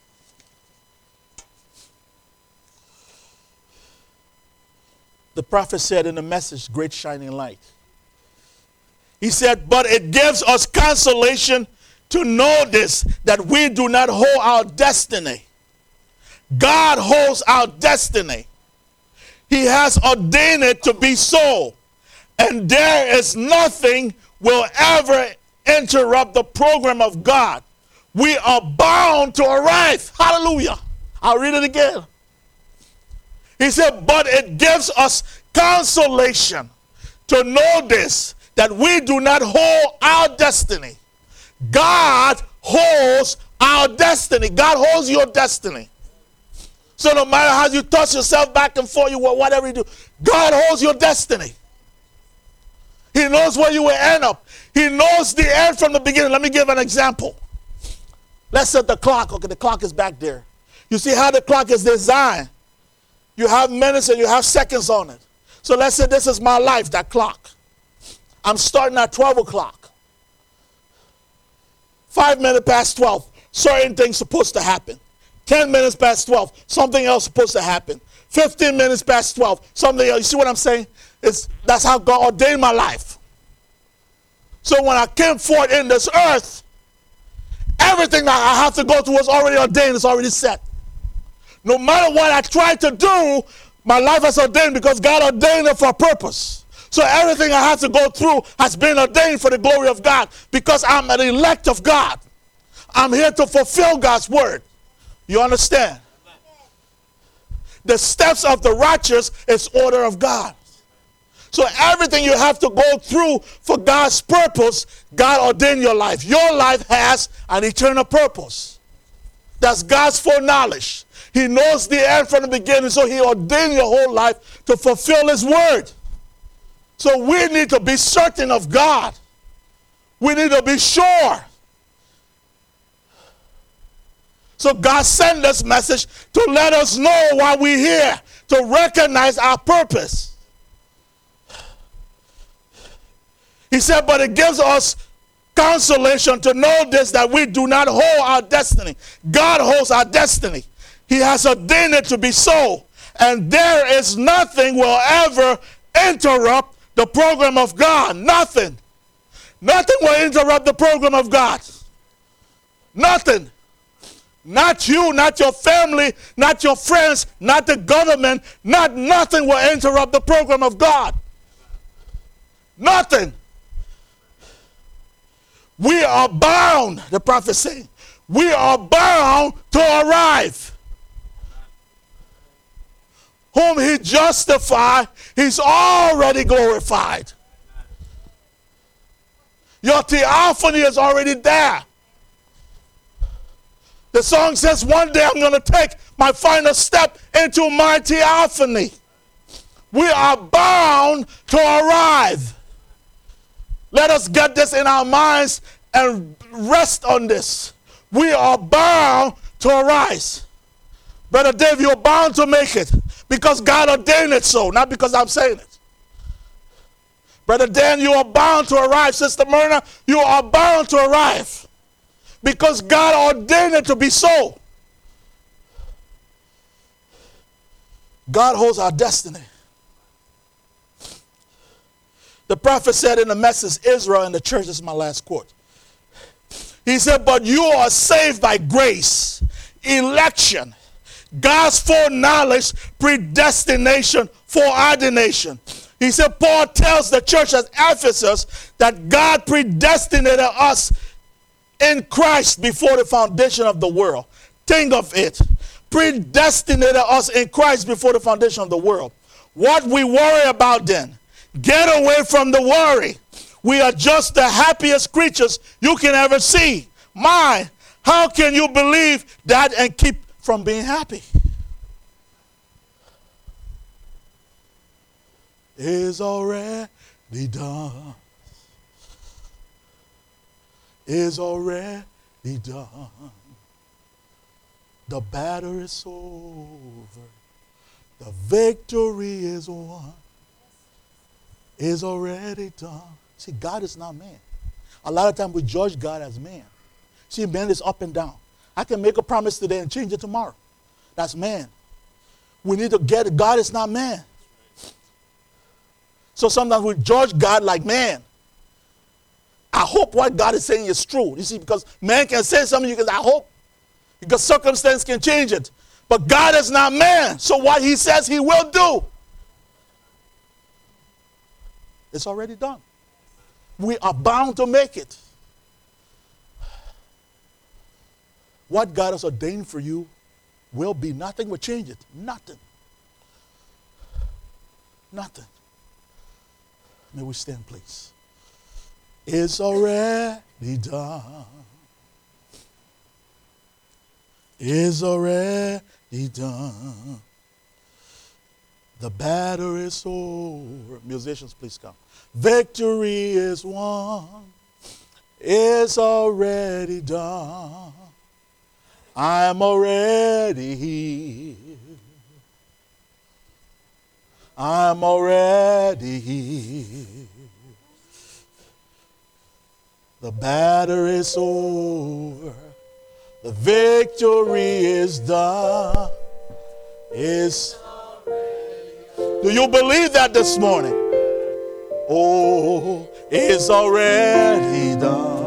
The prophet said in the message, great shining light. He said, but it gives us consolation to know this, that we do not hold our destiny. God holds our destiny. He has ordained it to be so. And there is nothing will ever interrupt the program of God. We are bound to arrive. Hallelujah. I'll read it again. He said, but it gives us consolation to know this, that we do not hold our destiny. God holds our destiny. God holds your destiny. So no matter how you toss yourself back and forth, whatever you do, God holds your destiny. He knows where you will end up. He knows the end from the beginning. Let me give an example. Let's set the clock. Okay, the clock is back there. You see how the clock is designed. You have minutes and you have seconds on it. So let's say this is my life, that clock. I'm starting at 12 o'clock. 5 minutes past 12, certain things supposed to happen. 10 minutes past 12, something else supposed to happen. 15 minutes past 12, something else. You see what I'm saying? That's how God ordained my life. So when I came forth in this earth, everything I have to go through was already ordained, it's already set. No matter what I try to do, my life is ordained because God ordained it for a purpose. So everything I have to go through has been ordained for the glory of God because I'm an elect of God. I'm here to fulfill God's word. You understand? The steps of the righteous is order of God. So everything you have to go through for God's purpose, God ordained your life. Your life has an eternal purpose. That's God's foreknowledge. He knows the end from the beginning, so he ordained your whole life to fulfill his word. So we need to be certain of God. We need to be sure. So God sent this message to let us know why we're here, to recognize our purpose. He said, but it gives us consolation to know this, that we do not hold our destiny. God holds our destiny. He has ordained it to be so. And there is nothing will ever interrupt the program of God. Nothing. Nothing will interrupt the program of God. Nothing. Not you, not your family, not your friends, not the government, nothing will interrupt the program of God. Nothing. We are bound, the prophet saying, we are bound to arrive. Whom he justified, he's already glorified. Your theophany is already there. The song says, one day I'm going to take my final step into my theophany. We are bound to arrive. Let us get this in our minds and rest on this. We are bound to arise. Brother Dave, you're bound to make it because God ordained it so, not because I'm saying it. Brother Dan, you are bound to arrive. Sister Myrna, you are bound to arrive because God ordained it to be so. God holds our destiny. The prophet said in the message, Israel and the church, this is my last quote. He said, but you are saved by grace, election, God's foreknowledge, predestination, foreordination. He said, Paul tells the church at Ephesus that God predestinated us in Christ before the foundation of the world. Think of it. Predestinated us in Christ before the foundation of the world. What we worry about then? Get away from the worry. We are just the happiest creatures you can ever see. My, how can you believe that and keep from being happy? Is already done. Is already done. The battle is over. The victory is won. Is already done. See, God is not man. A lot of times we judge God as man. See, man is up and down. I can make a promise today and change it tomorrow. That's man. We need to get it. God is not man. So sometimes we judge God like man. I hope what God is saying is true. You see, because man can say something, you can say, I hope. Because circumstance can change it. But God is not man. So what he says he will do, it's already done. We are bound to make it. What God has ordained for you will be. Nothing will change it. Nothing. Nothing. May we stand, please. It's already done. It's already done. The battle is over. Musicians, please come. Victory is won. It's already done. I'm already healed. I'm already healed. The battle is over. The victory is done. Do you believe that this morning? Oh, it's already done.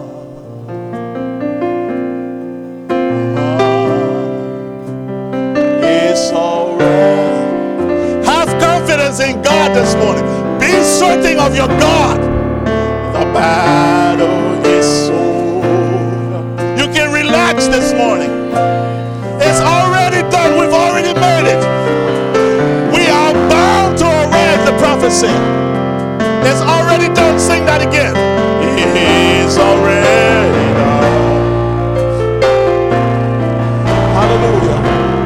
It's already. Have confidence in God this morning. Be certain of your God. The battle is over. You can relax this morning. It's already done. We've already made it. We are bound to arrive, the prophet said. It's already done. Sing that again. It's already done. Hallelujah.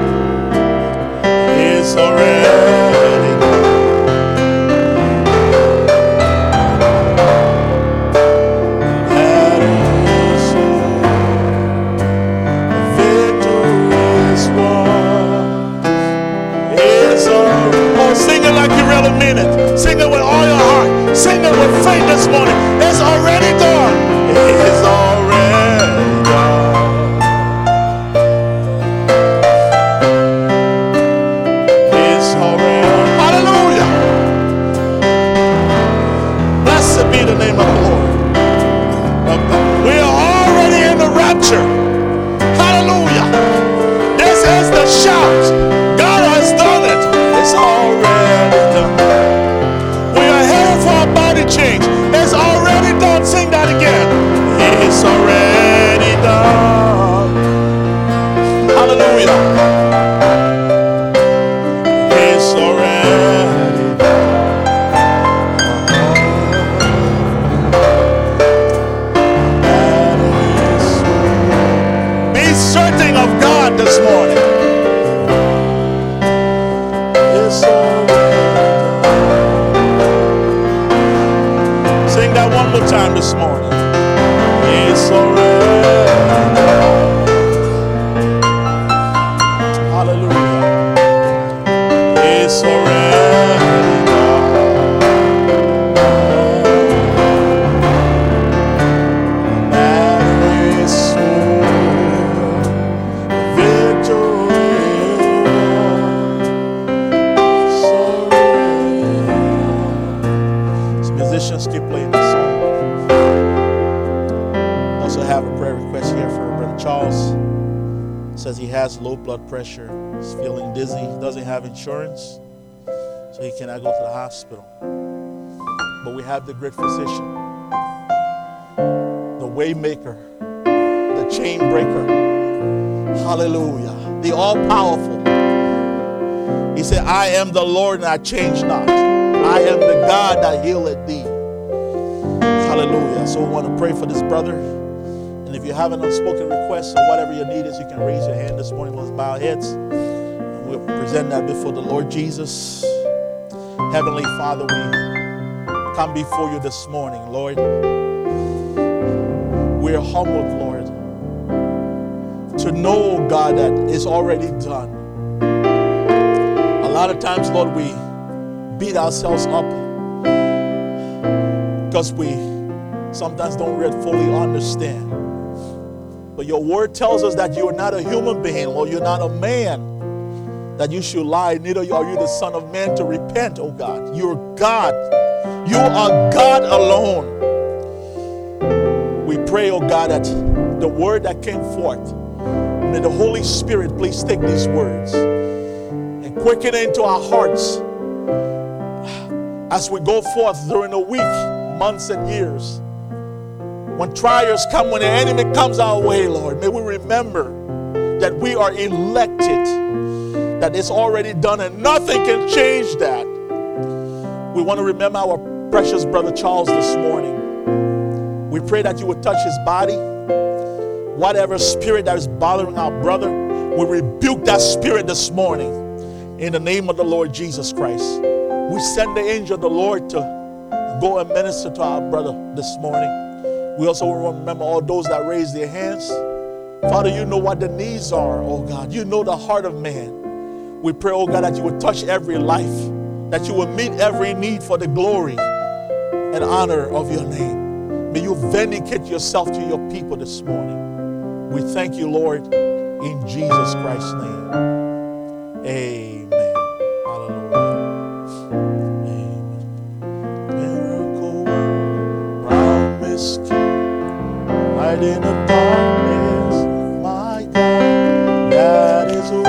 It's already done. That is over. Victory is won. It's already. Oh, sing it like you really mean it. Sing it with all your heart. Sing it with faith this morning. It's already done. It's already done. It's already. Hallelujah. Blessed be the name of the Lord. We are already in the rapture. Hallelujah. This is the shout. God has done it. It's already done. Change. It's already done. Sing that again. It's already done. Hallelujah. It's already done. Be certain of God this morning. It's already. Sing that one more time this morning. It's already done. Hallelujah. Musicians, keep playing this song. Also have a prayer request here for Brother Charles. Says he has low blood pressure. He's feeling dizzy. He doesn't have insurance, so he cannot go to the hospital. But we have the great physician, the way maker, the chain breaker. Hallelujah. The all-powerful. He said, I am the Lord and I change not. I am the God that healeth thee. Hallelujah. So we want to pray for this brother. And if you have an unspoken request or whatever your need is, you can raise your hand this morning. Let's bow our heads. And we'll present that before the Lord Jesus. Heavenly Father, we come before you this morning, Lord. We're humbled, Lord, to know, God, that it's already done. A lot of times, Lord, we beat ourselves up because we sometimes don't really fully understand. But your word tells us that you are not a human being, Lord. You're not a man that you should lie, neither are you the Son of Man to repent, oh God. You're God. You are God alone. We pray, oh God, that the word that came forth, may the Holy Spirit please take these words and quicken it into our hearts as we go forth during the week, months and years. When trials come, when the enemy comes our way, Lord, may we remember that we are elected, that it's already done and nothing can change that. We want to remember our precious brother Charles this morning. We pray that you would touch his body. Whatever spirit that is bothering our brother, we rebuke that spirit this morning in the name of the Lord Jesus Christ. We send the angel of the Lord to go and minister to our brother this morning. We also want to remember all those that raise their hands. Father, you know what the needs are, oh God. You know the heart of man. We pray, oh God, that you would touch every life, that you would meet every need for the glory and honor of your name. May you vindicate yourself to your people this morning. We thank you, Lord, in Jesus Christ's name. Amen. Hallelujah. Amen. Miracle, promise, light in the darkness, my God, that is who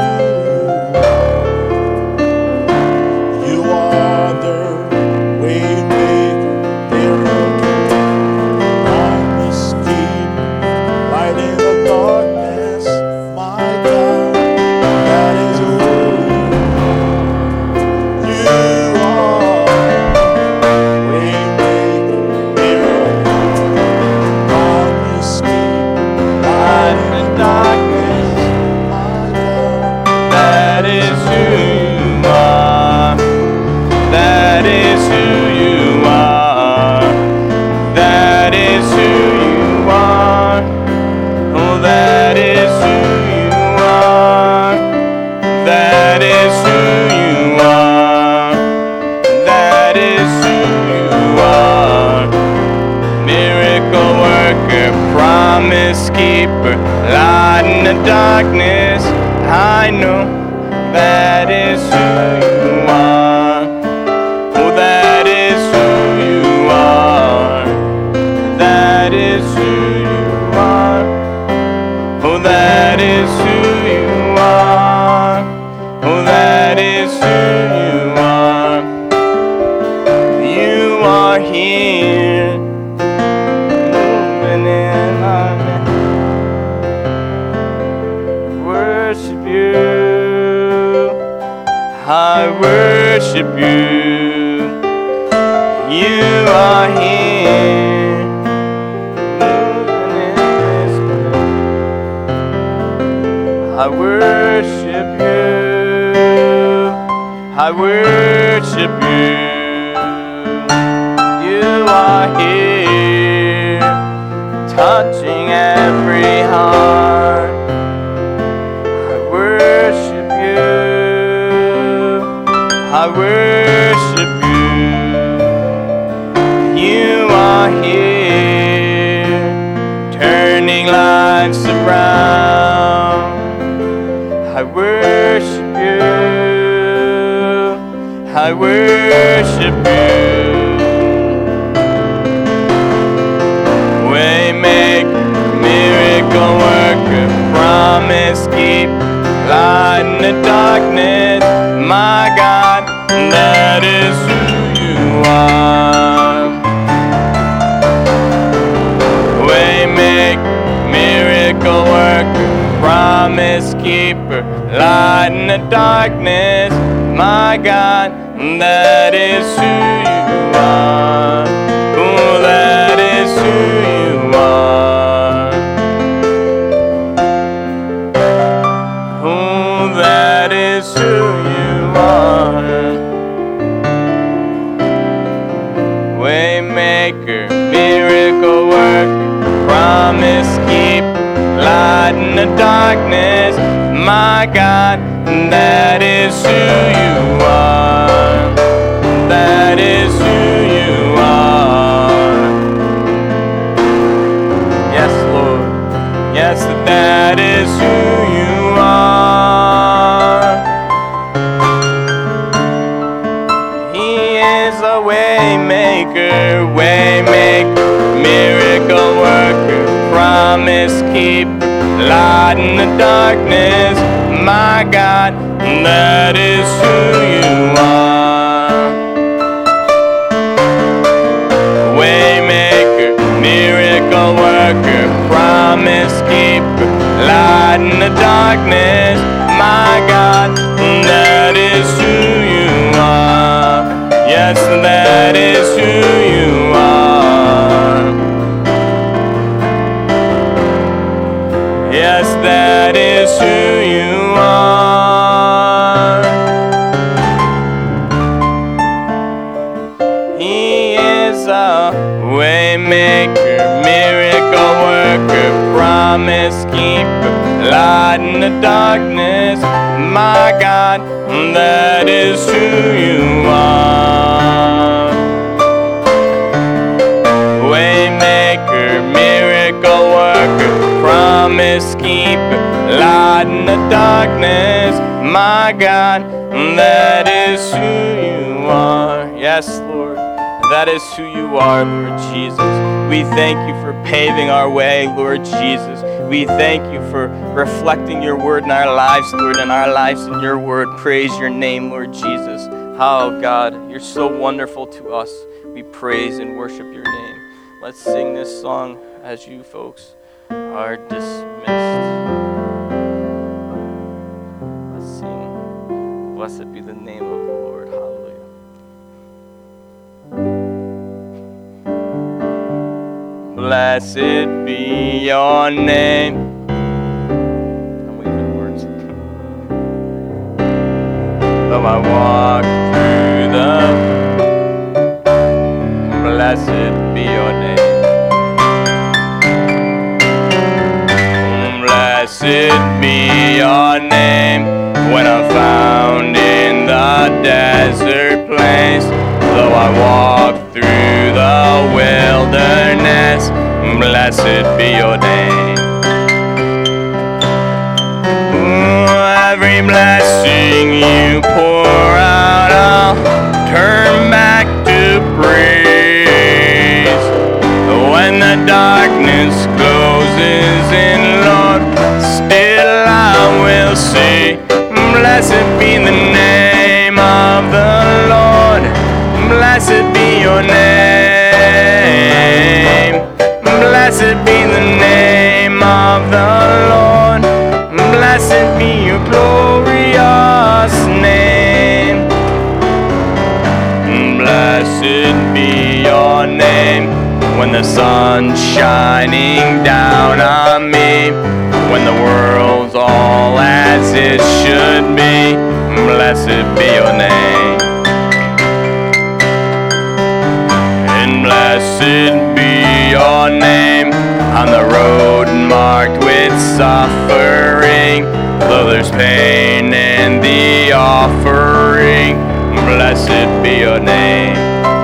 you are, the way maker, miracle, promise, light in the darkness, my God, that is who you are. Waymaker, miracle, promise, light in the darkness, my God, That is who you are. That is who you are. That is who you are. Oh, that is who you are. That is who you are. That is who you are. Miracle worker, promise keeper, light in the darkness. I know that is who you are. Oh, that is who you are. That is who you are. Oh, that is who you are. Oh, that is who you are. You are here, moving in our midst. Worship you. I worship you. You are here, moving in this place. I worship you. I worship you. You are here, touching every heart. I worship you. I worship you. You are here, turning lives around. I worship you. I worship you. Waymaker, miracle worker, promise keep, light in the darkness, my God, that is who you are. Waymaker, miracle worker, promise keeper, light in the darkness, my God, that is who you are. Oh, that is who you are. Oh, that is who you are. Waymaker, miracle worker, promise keeper, light in the darkness, my God, that is who you are. That is who you are. Yes, Lord. Yes, that is who you are. He is a waymaker, waymaker, miracle worker, promise keeper, light in the darkness, my God, that is who you are. Waymaker, miracle worker, promise keeper, light in the darkness, my God, that is who you are. Yes, that is who you are. Yes, that is who you are. He is a waymaker, miracle worker, promise keeper, light in the darkness, my God, that is who you are. Waymaker, miracle worker, promise keeper, light in the darkness, my God, that is who you are. Yes, Lord, that is who you are, Lord Jesus. We thank you for paving our way, Lord Jesus. We thank you for reflecting your word in our lives, Lord, and our lives in your word. Praise your name, Lord Jesus. Oh, God, you're so wonderful to us. We praise and worship your name. Let's sing this song as you folks are dismissed. Let's sing, blessed be the name of the Lord. Hallelujah. Blessed be your name. I'm leaving words. Though I walk through the, blessed be your name. Blessed be your name when I'm found in the desert place. Though I walk through the wilderness, blessed be your name. Every blessing you pour out, I'll turn back to praise. When the darkness closes in, Lord, still I will say, blessed be the name of the Lord. Blessed be your name. Blessed be the name of the Lord. Blessed be your glorious name. Blessed be your name when the sun's shining down on me, when the world's all as it should be. Blessed be your name. And blessed be your name on the road marked with suffering, though there's pain in the offering. blessed be your name.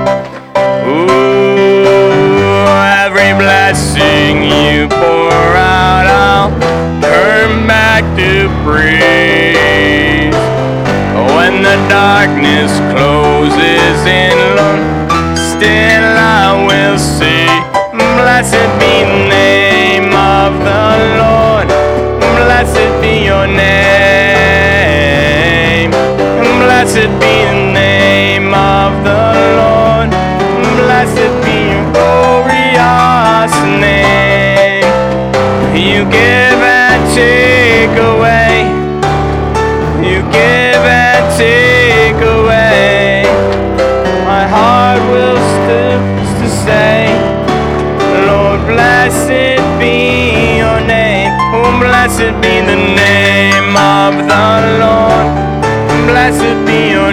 Ooh, every blessing you pour out, I'll turn back to praise. When the darkness closes in, Lord, still I will say, blessed be the name of the Lord. Blessed be your name. Blessed be the name of the Lord. Blessed be your glorious name. You give and take away. You give and take away. My heart will still say, Lord, blessed be your name. Oh, blessed be the name of the Lord. Blessed be your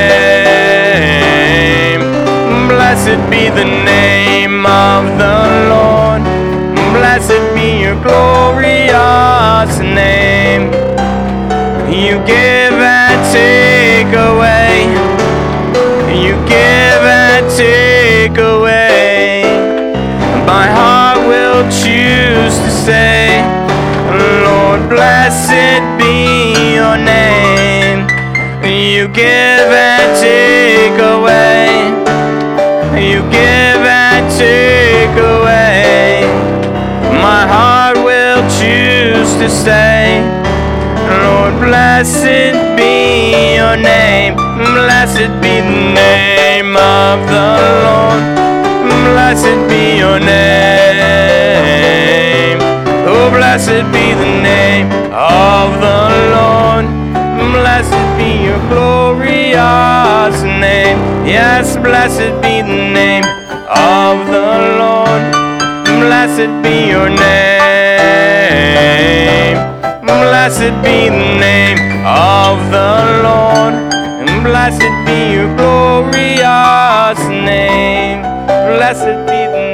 name. Blessed be the name of the Lord. Blessed be your glorious name. You give and take away. You give and take away. My heart will choose to say, Lord, blessed be your name. You give and take away. You give and take away. My heart will choose to say, Lord, blessed be your name. Blessed be the name of the Lord. Blessed be your name. Oh, blessed be the name of the Lord. Blessed be your glorious name. Yes, blessed be the name of the Lord. Blessed be your name. Blessed be the name of the Lord. And blessed be your glorious name. Blessed be the